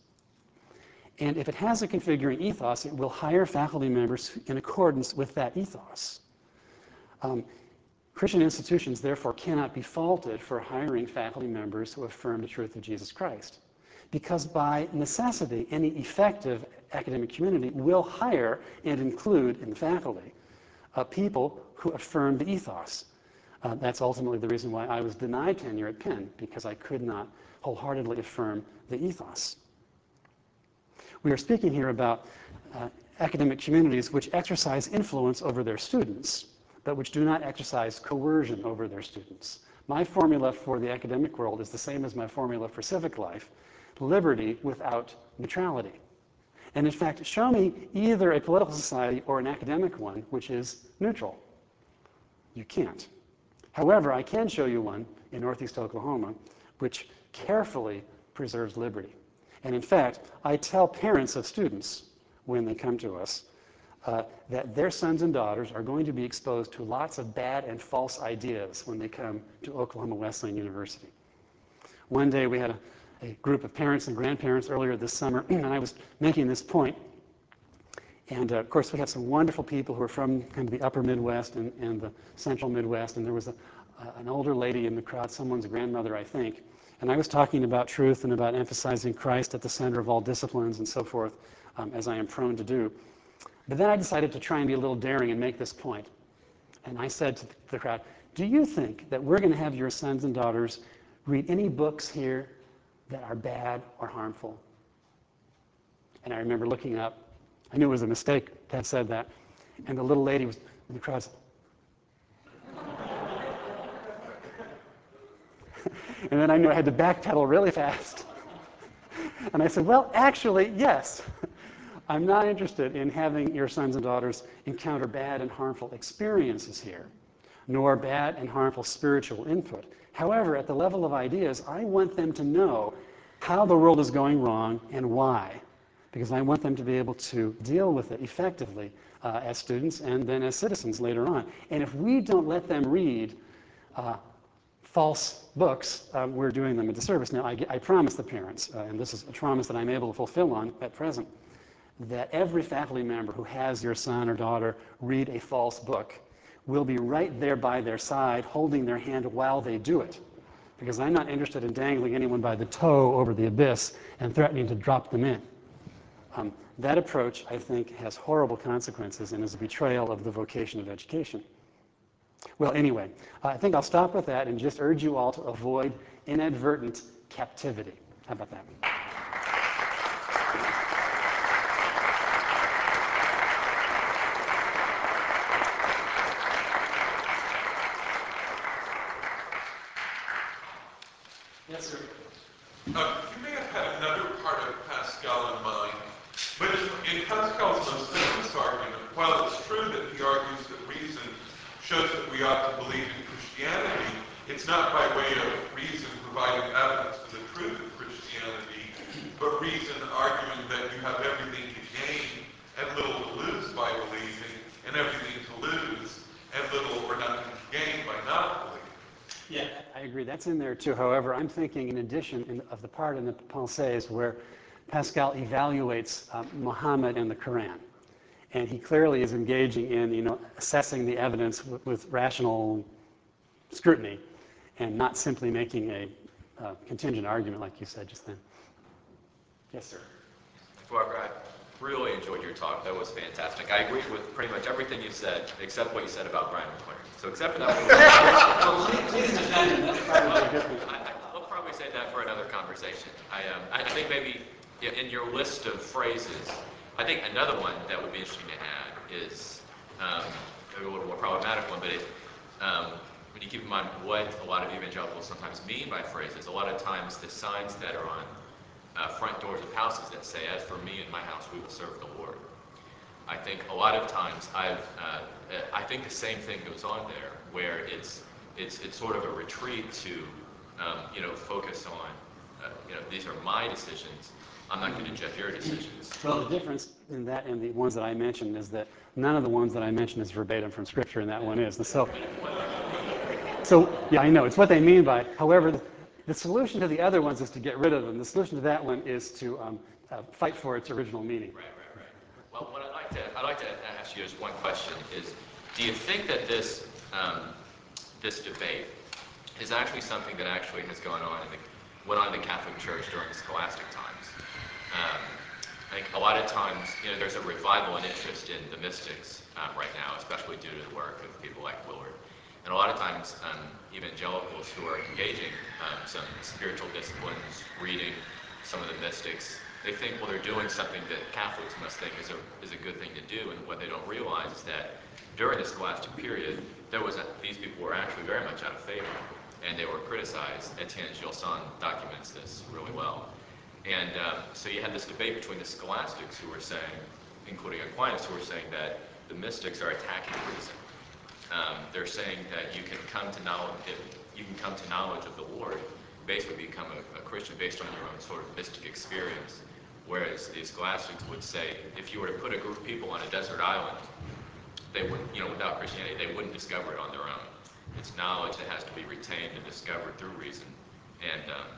And if it has a configuring ethos, it will hire faculty members in accordance with that ethos. Um, Christian institutions, therefore, cannot be faulted for hiring faculty members who affirm the truth of Jesus Christ, because by necessity, any effective academic community will hire and include in the faculty uh, people who affirm the ethos. Uh, that's ultimately the reason why I was denied tenure at Penn, because I could not wholeheartedly affirm the ethos. We are speaking here about uh, academic communities which exercise influence over their students, but which do not exercise coercion over their students. My formula for the academic world is the same as my formula for civic life: liberty without neutrality. And in fact, show me either a political society or an academic one which is neutral. You can't. However, I can show you one in Northeast Oklahoma which carefully preserves liberty. And in fact, I tell parents of students when they come to us uh, that their sons and daughters are going to be exposed to lots of bad and false ideas when they come to Oklahoma Wesleyan University. One day we had a a group of parents and grandparents earlier this summer, and I was making this point. And uh, of course, we have some wonderful people who are from kind of the upper Midwest and, and the central Midwest, and there was a, uh, an older lady in the crowd, someone's grandmother, I think. And I was talking about truth and about emphasizing Christ at the center of all disciplines and so forth, um, as I am prone to do. But then I decided to try and be a little daring and make this point. And I said to the crowd, do you think that we're going to have your sons and daughters read any books here that are bad or harmful? And I remember looking up. I knew it was a mistake to have said that. And the little lady was in the crowd. And then I knew I had to backpedal really fast. And I said, well, actually, yes. I'm not interested in having your sons and daughters encounter bad and harmful experiences here, nor bad and harmful spiritual input. However, at the level of ideas, I want them to know how the world is going wrong and why, because I want them to be able to deal with it effectively uh, as students and then as citizens later on. And if we don't let them read uh, false books, um, we're doing them a disservice. Now, I, I promise the parents, uh, and this is a promise that I'm able to fulfill on at present, that every faculty member who has your son or daughter read a false book will be right there by their side, holding their hand while they do it. Because I'm not interested in dangling anyone by the toe over the abyss and threatening to drop them in. Um, that approach, I think, has horrible consequences and is a betrayal of the vocation of education. Well, anyway, I think I'll stop with that and just urge you all to avoid inadvertent captivity. How about that? Pascal's most famous argument, while it's true that he argues that reason shows that we ought to believe in Christianity, it's not by way of reason providing evidence to the truth of Christianity, but reason arguing that you have everything to gain and little to lose by believing, and everything to lose and little or nothing to gain by not believing. Yeah, I agree. That's in there too. However, I'm thinking in addition in, of the part in the Pensées where Pascal evaluates um, Muhammad and the Quran. And he clearly is engaging in, you know, assessing the evidence with, with rational scrutiny and not simply making a uh, contingent argument like you said just then. Yes, sir. Barbara, I really enjoyed your talk. That was fantastic. I agree with pretty much everything you said, except what you said about Brian McLaren. So except for that one. Please defend him. I'll probably say that for another conversation. I, um, I think maybe in your list of phrases, I think another one that would be interesting to add is um, a little more problematic one, but it, um, when you keep in mind what a lot of evangelicals sometimes mean by phrases, a lot of times the signs that are on uh, front doors of houses that say, "As for me and my house, we will serve the Lord." I think a lot of times I've, uh, I think the same thing goes on there, where it's it's it's sort of a retreat to, um, you know, focus on, uh, you know, these are my decisions. I'm not going to judge your decisions. Well, the difference in that and the ones that I mentioned is that none of the ones that I mentioned is verbatim from Scripture, and that one is. So, so yeah, I know. It's what they mean by, however, the, the solution to the other ones is to get rid of them. The solution to that one is to um, uh, fight for its original meaning. Right, right, right. Well, what I'd like to, I'd like to ask you just one question is, do you think that this, um, this debate is actually something that actually has gone on in the, went on in the Catholic Church during the scholastic times? Um, I think a lot of times, you know, there's a revival and interest in the mystics um, right now, especially due to the work of people like Willard. And a lot of times, um, evangelicals who are engaging um, some spiritual disciplines, reading some of the mystics, they think, well, they're doing something that Catholics must think is a, is a good thing to do. And what they don't realize is that during the scholastic period, there was a, these people were actually very much out of favor, and they were criticized. Etienne Gilson documents this really well. And um, so you had this debate between the scholastics who were saying, including Aquinas, who were saying that the mystics are attacking reason. Um, they're saying that you can come to knowledge, you can come to knowledge of the Lord, basically become a, a Christian based on your own sort of mystic experience. Whereas the scholastics would say, if you were to put a group of people on a desert island, they wouldn't, you know, without Christianity, they wouldn't discover it on their own. It's knowledge that has to be retained and discovered through reason. And um,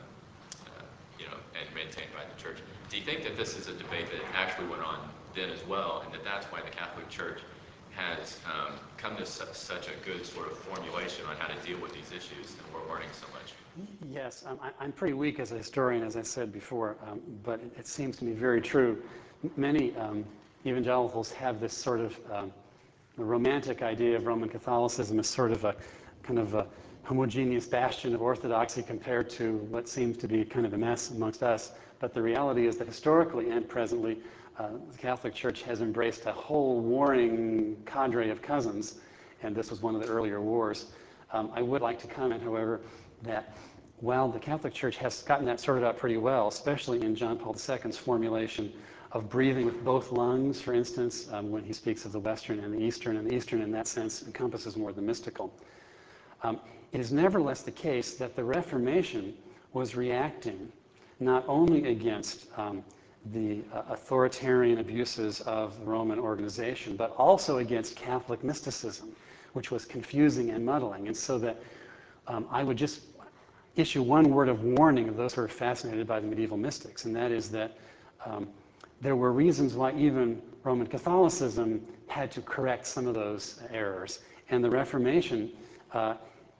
you know, and maintained by the church. Do you think that this is a debate that actually went on then as well, and that that's why the Catholic Church has um, come to su such a good sort of formulation on how to deal with these issues, and we're learning so much? Yes, um, I, I'm pretty weak as a historian, as I said before, um, but it, it seems to me very true. Many um, evangelicals have this sort of um, romantic idea of Roman Catholicism as sort of a kind of a homogeneous bastion of orthodoxy compared to what seems to be kind of a mess amongst us. But the reality is that historically and presently, uh, the Catholic Church has embraced a whole warring cadre of cousins, and this was one of the earlier wars. Um, I would like to comment, however, that while the Catholic Church has gotten that sorted out pretty well, especially in John Paul the Second's formulation of breathing with both lungs, for instance, um, when he speaks of the Western and the Eastern, and the Eastern in that sense encompasses more the mystical. Um, it is nevertheless the case that the Reformation was reacting not only against um, the uh, authoritarian abuses of the Roman organization, but also against Catholic mysticism, which was confusing and muddling. And so that um, I would just issue one word of warning of those who are fascinated by the medieval mystics, and that is that um, there were reasons why even Roman Catholicism had to correct some of those errors. And the Reformation uh,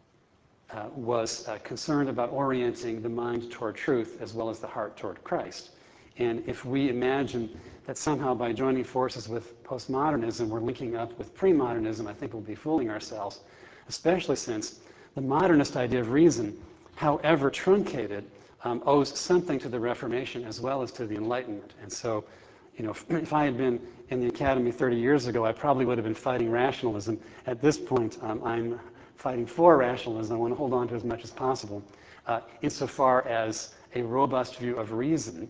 uh, was uh, concerned about orienting the mind toward truth as well as the heart toward Christ. And if we imagine that somehow by joining forces with postmodernism, we're linking up with pre-modernism, I think we'll be fooling ourselves, especially since the modernist idea of reason, however truncated, um, owes something to the Reformation as well as to the Enlightenment. And so, you know, if, if I had been in the academy thirty years ago, I probably would have been fighting rationalism. At this point, um, I'm fighting for rationalism. I want to hold on to as much as possible, uh, insofar as a robust view of reason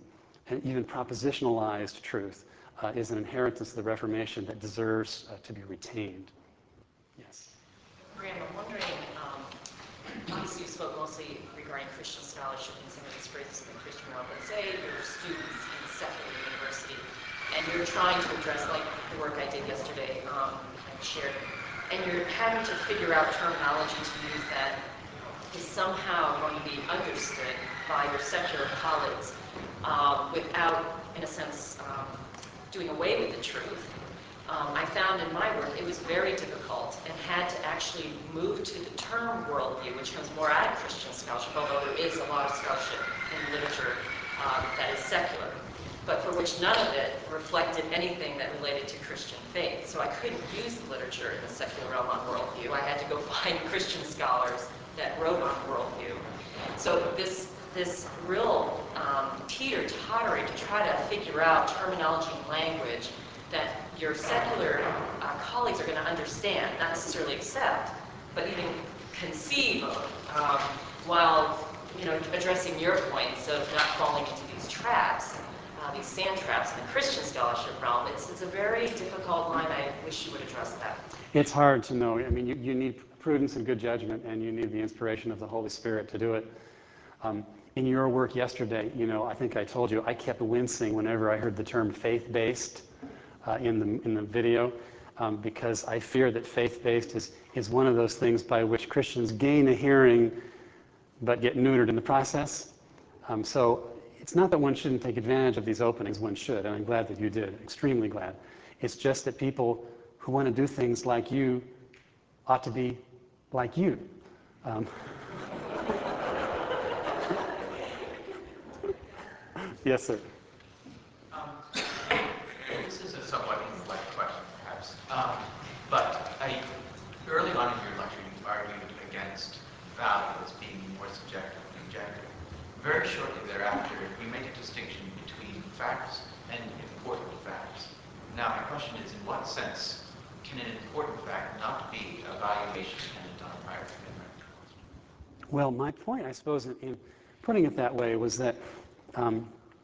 and even propositionalized truth uh, is an inheritance of the Reformation that deserves uh, to be retained. Yes? Graham, I'm wondering, um, obviously you spoke mostly regarding Christian scholarship and some of these phrases in the Christian world, but say you're students in secular university and you're trying to address, like the work I did yesterday um, and shared, and you're having to figure out terminology to use that is somehow going to be understood by your secular colleagues um, without, in a sense, um, doing away with the truth. Um, I found in my work it was very difficult and had to actually move to the term worldview, which comes more out of Christian scholarship, although there is a lot of scholarship in literature um, that is secular, but for which none of it reflected anything that related to Christian faith. So I couldn't use the literature in the secular realm on worldview. I had to go find Christian scholars that wrote on worldview. So this this real um, teeter-tottering to try to figure out terminology and language that your secular uh, colleagues are going to understand, not necessarily accept, but even conceive of, um, while you know addressing your points of not falling into these traps, uh, these sand traps in the Christian scholarship realm. It's it's a very difficult line. I wish you would address that. It's hard to know. I mean, you, you need prudence and good judgment, and you need the inspiration of the Holy Spirit to do it. Um, in your work yesterday, you know, I think I told you, I kept wincing whenever I heard the term faith-based uh, in the in the video, um, because I fear that faith-based is is one of those things by which Christians gain a hearing, but get neutered in the process. Um, so it's not that one shouldn't take advantage of these openings. One should, and I'm glad that you did. Extremely glad. It's just that people who want to do things like you ought to be like you. Um, yes, sir. Um, this is a somewhat intellectual question, perhaps. Um, but I, early on in your lecture, you argued against values being more subjective than objective. Very shortly thereafter, you make a distinction between facts and important facts. Now, my question is, in what sense can an important fact not be a valuation dependent on prior commitment? Well, my point, I suppose, in, in putting it that way was that um,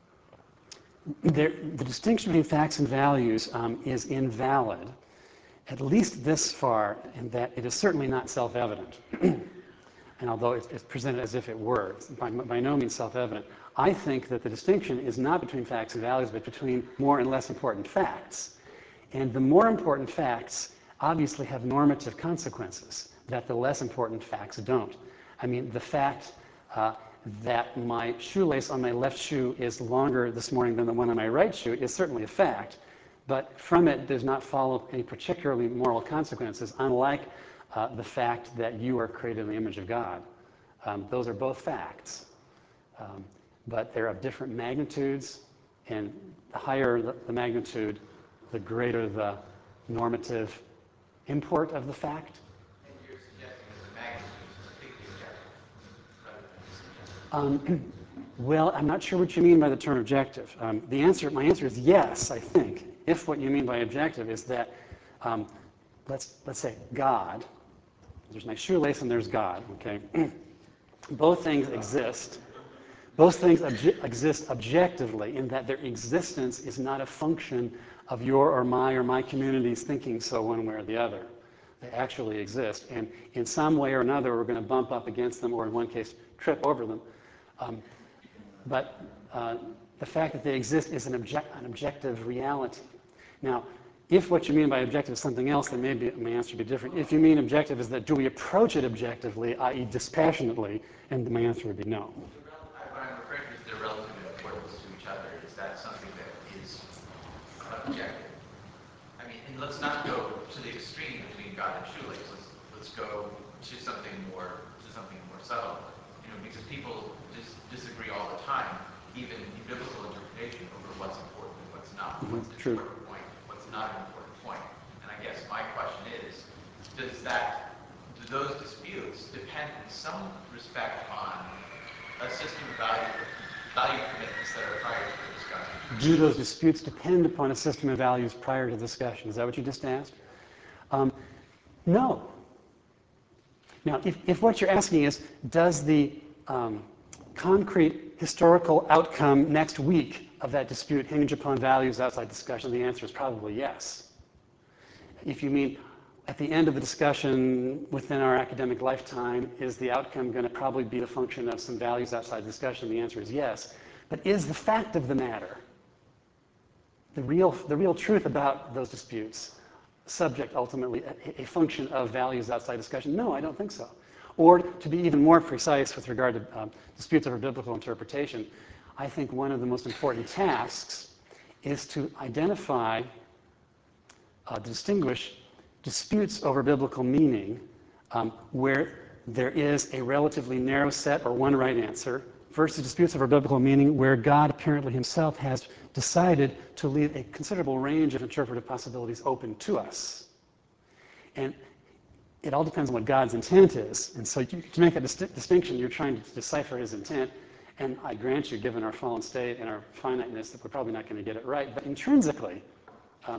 there, the distinction between facts and values um, is invalid, at least this far, in that it is certainly not self-evident. And although it's, it's presented as if it were, it's by, by no means self-evident. I think that the distinction is not between facts and values, but between more and less important facts. And the more important facts obviously have normative consequences that the less important facts don't. I mean, the fact uh, that my shoelace on my left shoe is longer this morning than the one on my right shoe is certainly a fact, but from it does not follow any particularly moral consequences, unlike uh, the fact that you are created in the image of God. Um, those are both facts, um, but they're of different magnitudes, and the higher the, the magnitude, the greater the normative import of the fact. And you're suggesting that the magnitude is completely objective rather than subjective. Um, well, I'm not sure what you mean by the term objective. Um, the answer, my answer is yes, I think, if what you mean by objective is that, um, let's, let's say God, there's my shoelace and there's God, okay? Both things exist. Both things obje- exist objectively in that their existence is not a function of your or my or my community's thinking so one way or the other. They actually exist, and in some way or another we're going to bump up against them, or in one case trip over them. Um, but uh, the fact that they exist is an, object, an objective reality. Now, if what you mean by objective is something else, then maybe my answer would be different. If you mean objective is that do we approach it objectively, that is dispassionately, and my answer would be no. What I'm referring to is their relative importance to each other. Is that something that is objective? I mean, and let's not go to the extreme between God and shoelace. Let's let's go to something more to something more subtle. You know, because people dis- disagree all the time, even in biblical interpretation, over what's important and what's not. Mm-hmm. What's an True. important point? What's not an important point? And I guess my question is, does that do those disputes depend in some respect on a system of value value commitments that are prior to the discussion? Do those disputes depend upon a system of values prior to discussion? Is that what you just asked? Um, no. Now, if, if what you're asking is, does the um, concrete historical outcome next week of that dispute hinge upon values outside discussion? The answer is probably yes. If you mean at the end of the discussion within our academic lifetime, is the outcome going to probably be the function of some values outside discussion? The answer is yes. But is the fact of the matter, the real, the real truth about those disputes, subject ultimately a, a function of values outside discussion? No, I don't think so. Or to be even more precise with regard to um, disputes over biblical interpretation, I think one of the most important tasks is to identify, uh, distinguish disputes over biblical meaning um, where there is a relatively narrow set or one right answer versus disputes over biblical meaning where God apparently himself has decided to leave a considerable range of interpretive possibilities open to us. And it all depends on what God's intent is. And so you, to make that dis distinction, you're trying to decipher his intent. And I grant you, given our fallen state and our finiteness, that we're probably not going to get it right. But intrinsically, um,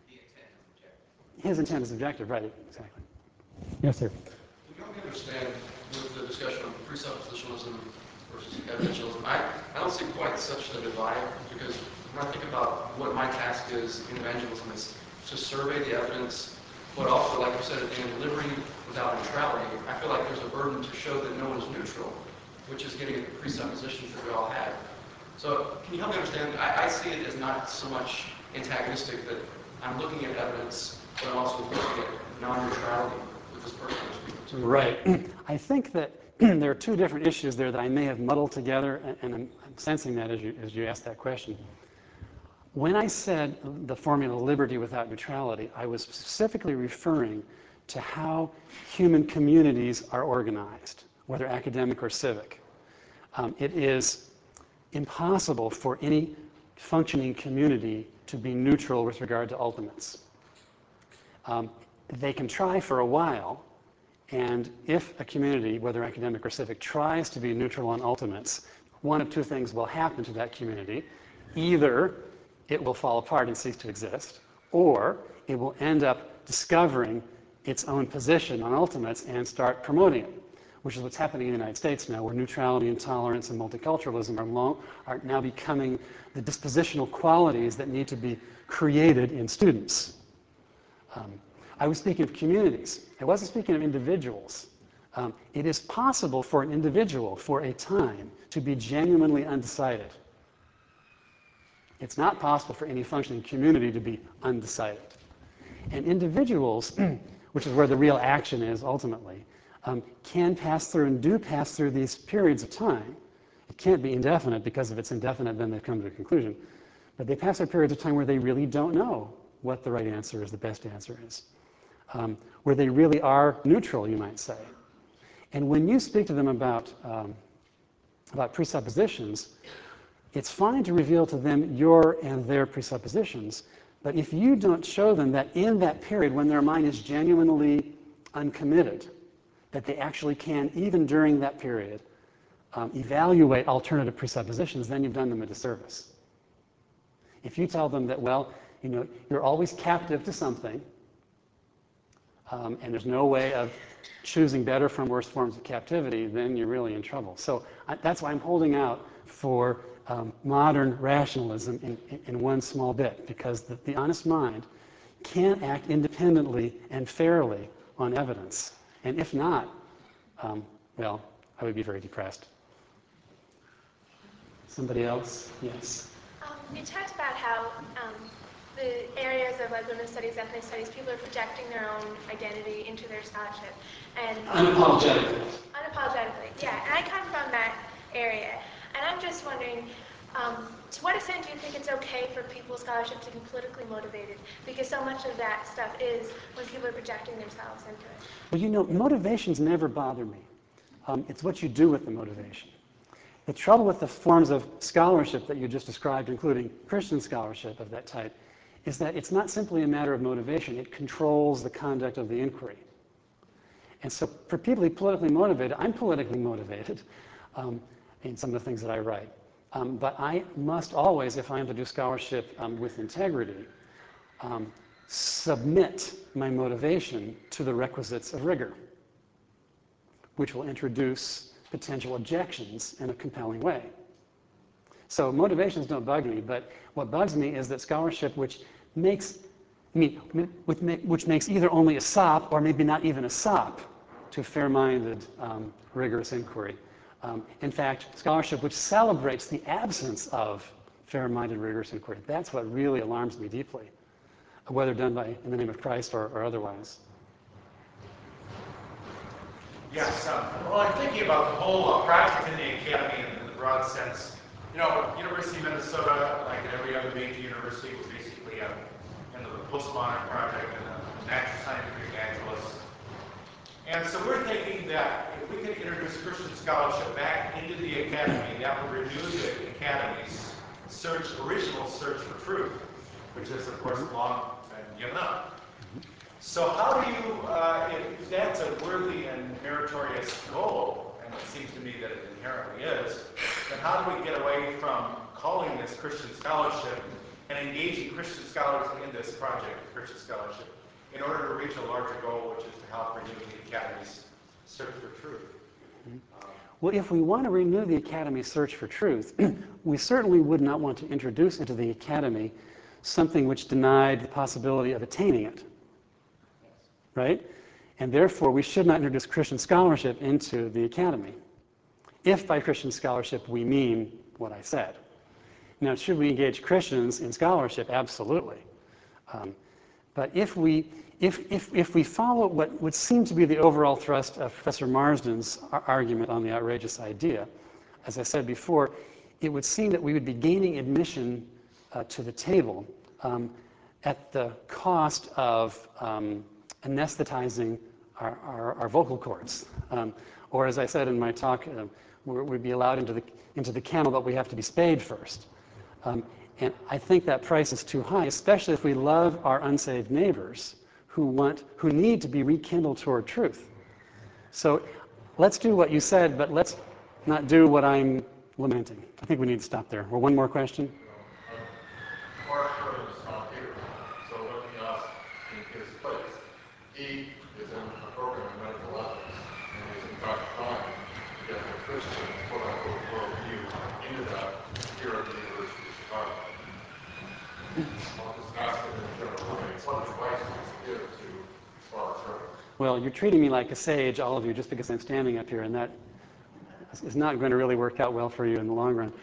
his intent is objective, right? Exactly. Yes, sir. Can you help me understand with the discussion of presuppositionalism versus evidentialism? I, I don't see quite such a divide, because when I think about what my task is in evangelism, is to survey the evidence, but also, like you said, in liberty without neutrality. I feel like there's a burden to show that no one's neutral, which is getting at the presuppositions that we all have. So can you help me understand? I, I see it as not so much antagonistic that I'm looking at evidence, but I'm also looking at non-neutrality with this person I'm speaking to. Right. I think that there are two different issues there that I may have muddled together, and I'm, I'm sensing that as you, as you asked that question. When I said the formula liberty without neutrality, I was specifically referring to how human communities are organized, whether academic or civic. Um, it is impossible for any functioning community to be neutral with regard to ultimates. Um, they can try for a while, and if a community, whether academic or civic, tries to be neutral on ultimates, one of two things will happen to that community. Either it will fall apart and cease to exist, or it will end up discovering its own position on ultimates and start promoting it, which is what's happening in the United States now, where neutrality and tolerance and multiculturalism are, long, are now becoming the dispositional qualities that need to be created in students. Um, I was speaking of communities. I wasn't speaking of individuals. Um, it is possible for an individual, for a time, to be genuinely undecided. It's not possible for any functioning community to be undecided. And individuals, which is where the real action is ultimately, um, can pass through and do pass through these periods of time. It can't be indefinite, because if it's indefinite, then they've come to a conclusion. But they pass through periods of time where they really don't know what the right answer is, the best answer is. Um, where they really are neutral, you might say. And when you speak to them about, um, about presuppositions, it's fine to reveal to them your and their presuppositions, but if you don't show them that in that period when their mind is genuinely uncommitted, that they actually can, even during that period, um, evaluate alternative presuppositions, then you've done them a disservice. If you tell them that, well, you know, you're always captive to something, um, and there's no way of choosing better from worse forms of captivity, then you're really in trouble. So I, that's why I'm holding out for um, modern rationalism in, in, in one small bit, because the, the honest mind can act independently and fairly on evidence. And if not, um, well, I would be very depressed. Somebody else? Yes. Um, you talked about how um, the areas of like women's studies, ethnic studies, people are projecting their own identity into their scholarship. And Unapologetically. Unapologetically, yeah. And I come from that area. And I'm just wondering, um, to what extent do you think it's okay for people's scholarship to be politically motivated? Because so much of that stuff is when people are projecting themselves into it. Well, you know, motivations never bother me. Um, it's what you do with the motivation. The trouble with the forms of scholarship that you just described, including Christian scholarship of that type, is that it's not simply a matter of motivation. It controls the conduct of the inquiry. And so for people who are politically motivated, I'm politically motivated um, in some of the things that I write. Um, but I must always, if I am to do scholarship um, with integrity, um, submit my motivation to the requisites of rigor, which will introduce potential objections in a compelling way. So motivations don't bug me, but what bugs me is that scholarship which makes, I mean, which makes either only a sop or maybe not even a sop to fair-minded, um, rigorous inquiry. Um, in fact, scholarship which celebrates the absence of fair-minded, rigorous inquiry. That's what really alarms me deeply, whether done by in the name of Christ or, or otherwise. Yes, um, well, I'm thinking about the whole uh, project in the academy in, in the broad sense. You know, University of Minnesota, like every other major university, was basically a kind of a postmodern project and a natural scientific naturalist. And so we're thinking that if we could introduce Christian scholarship back into the academy, that would renew the academy's search, original search for truth, which has, of course, long been given up. So how do you, uh, if that's a worthy and meritorious goal, and it seems to me that it inherently is, then how do we get away from calling this Christian scholarship and engaging Christian scholars in this project of Christian scholarship in order to reach a larger goal, which is to help renew the Academy's search for truth? Mm-hmm. Well, if we want to renew the Academy's search for truth, we certainly would not want to introduce into the Academy something which denied the possibility of attaining it. Right? And therefore, we should not introduce Christian scholarship into the academy, if by Christian scholarship we mean what I said. Now, should we engage Christians in scholarship? Absolutely. Um, but if we, if, if, if we follow what would seem to be the overall thrust of Professor Marsden's argument on the outrageous idea, as I said before, it would seem that we would be gaining admission uh, to the table um, at the cost of um, anesthetizing our, our, our vocal cords. Um, or as I said in my talk, uh, we'd be allowed into the, into the kennel, but we have to be spayed first. Um, and I think that price is too high, especially if we love our unsaved neighbors who want, who need to be rekindled toward truth. So let's do what you said, but let's not do what I'm lamenting. I think we need to stop there. Well, one more question? He is in a program in medical ethics, and he's in fact trying to get the Christian, quote-unquote, worldview into that here at the University of Chicago. I'll just ask him in general terms, what advice would you give to Sparks Road? Well, you're treating me like a sage, all of you, just because I'm standing up here, and that is not going to really work out well for you in the long run.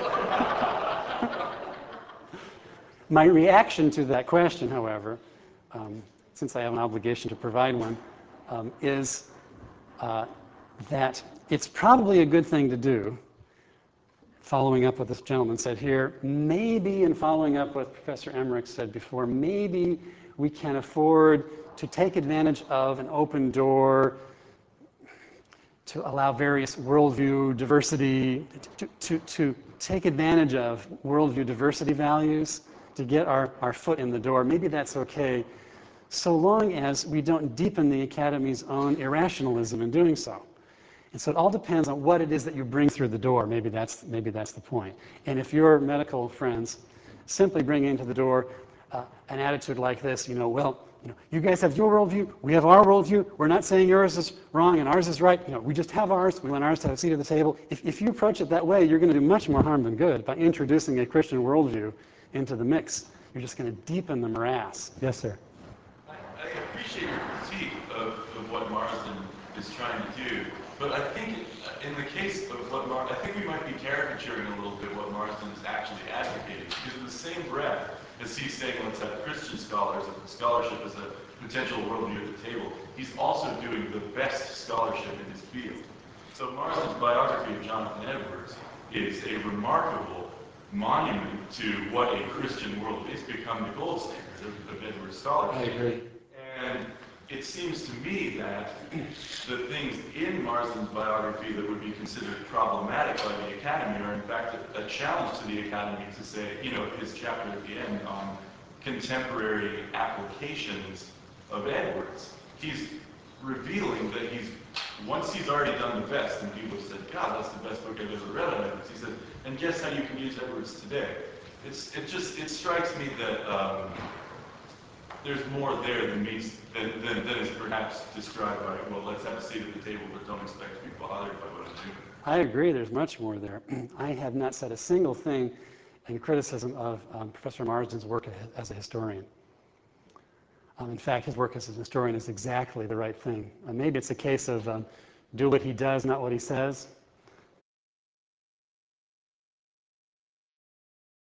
My reaction to that question, however, um, since I have an obligation to provide one, um, is uh, that it's probably a good thing to do, following up what this gentleman said here, maybe in following up what Professor Emmerich said before, maybe we can afford to take advantage of an open door to allow various worldview diversity, to, to, to take advantage of worldview diversity values to get our, our foot in the door. Maybe that's okay, so long as we don't deepen the Academy's own irrationalism in doing so. And so it all depends on what it is that you bring through the door. Maybe that's, maybe that's the point. And if your medical friends simply bring into the door uh, an attitude like this, you know, well, you know, you guys have your worldview, we have our worldview, we're not saying yours is wrong and ours is right, you know, we just have ours, we want ours to have a seat at the table. If, if you approach it that way, you're going to do much more harm than good by introducing a Christian worldview into the mix. You're just going to deepen the morass. Yes, sir? I appreciate your critique of, of what Marsden is trying to do, but I think in the case of what Mar I think we might be caricaturing a little bit what Marsden is actually advocating, because in the same breath as he's saying let's have Christian scholars and scholarship as a potential worldview at the table, he's also doing the best scholarship in his field. So Marsden's biography of Jonathan Edwards is a remarkable monument to what a Christian world is. It's become the gold standard of, of Edwards scholarship. I agree. And it seems to me that the things in Marsden's biography that would be considered problematic by the Academy are in fact a, a challenge to the Academy to say, you know, his chapter at the end on contemporary applications of Edwards. He's revealing that he's, once he's already done the best, and people have said, God, that's the best book I've ever read on Edwards. He said, and guess how you can use Edwards today? It's, it just, it strikes me that um, there's more there than meets than, than, than is perhaps described by, well, let's have a seat at the table, but don't expect to be bothered by what I'm doing. I agree, there's much more there. I have not said a single thing in criticism of um, Professor Marsden's work as a historian. Um, in fact, his work as a historian is exactly the right thing. Uh, maybe it's a case of um, do what he does, not what he says.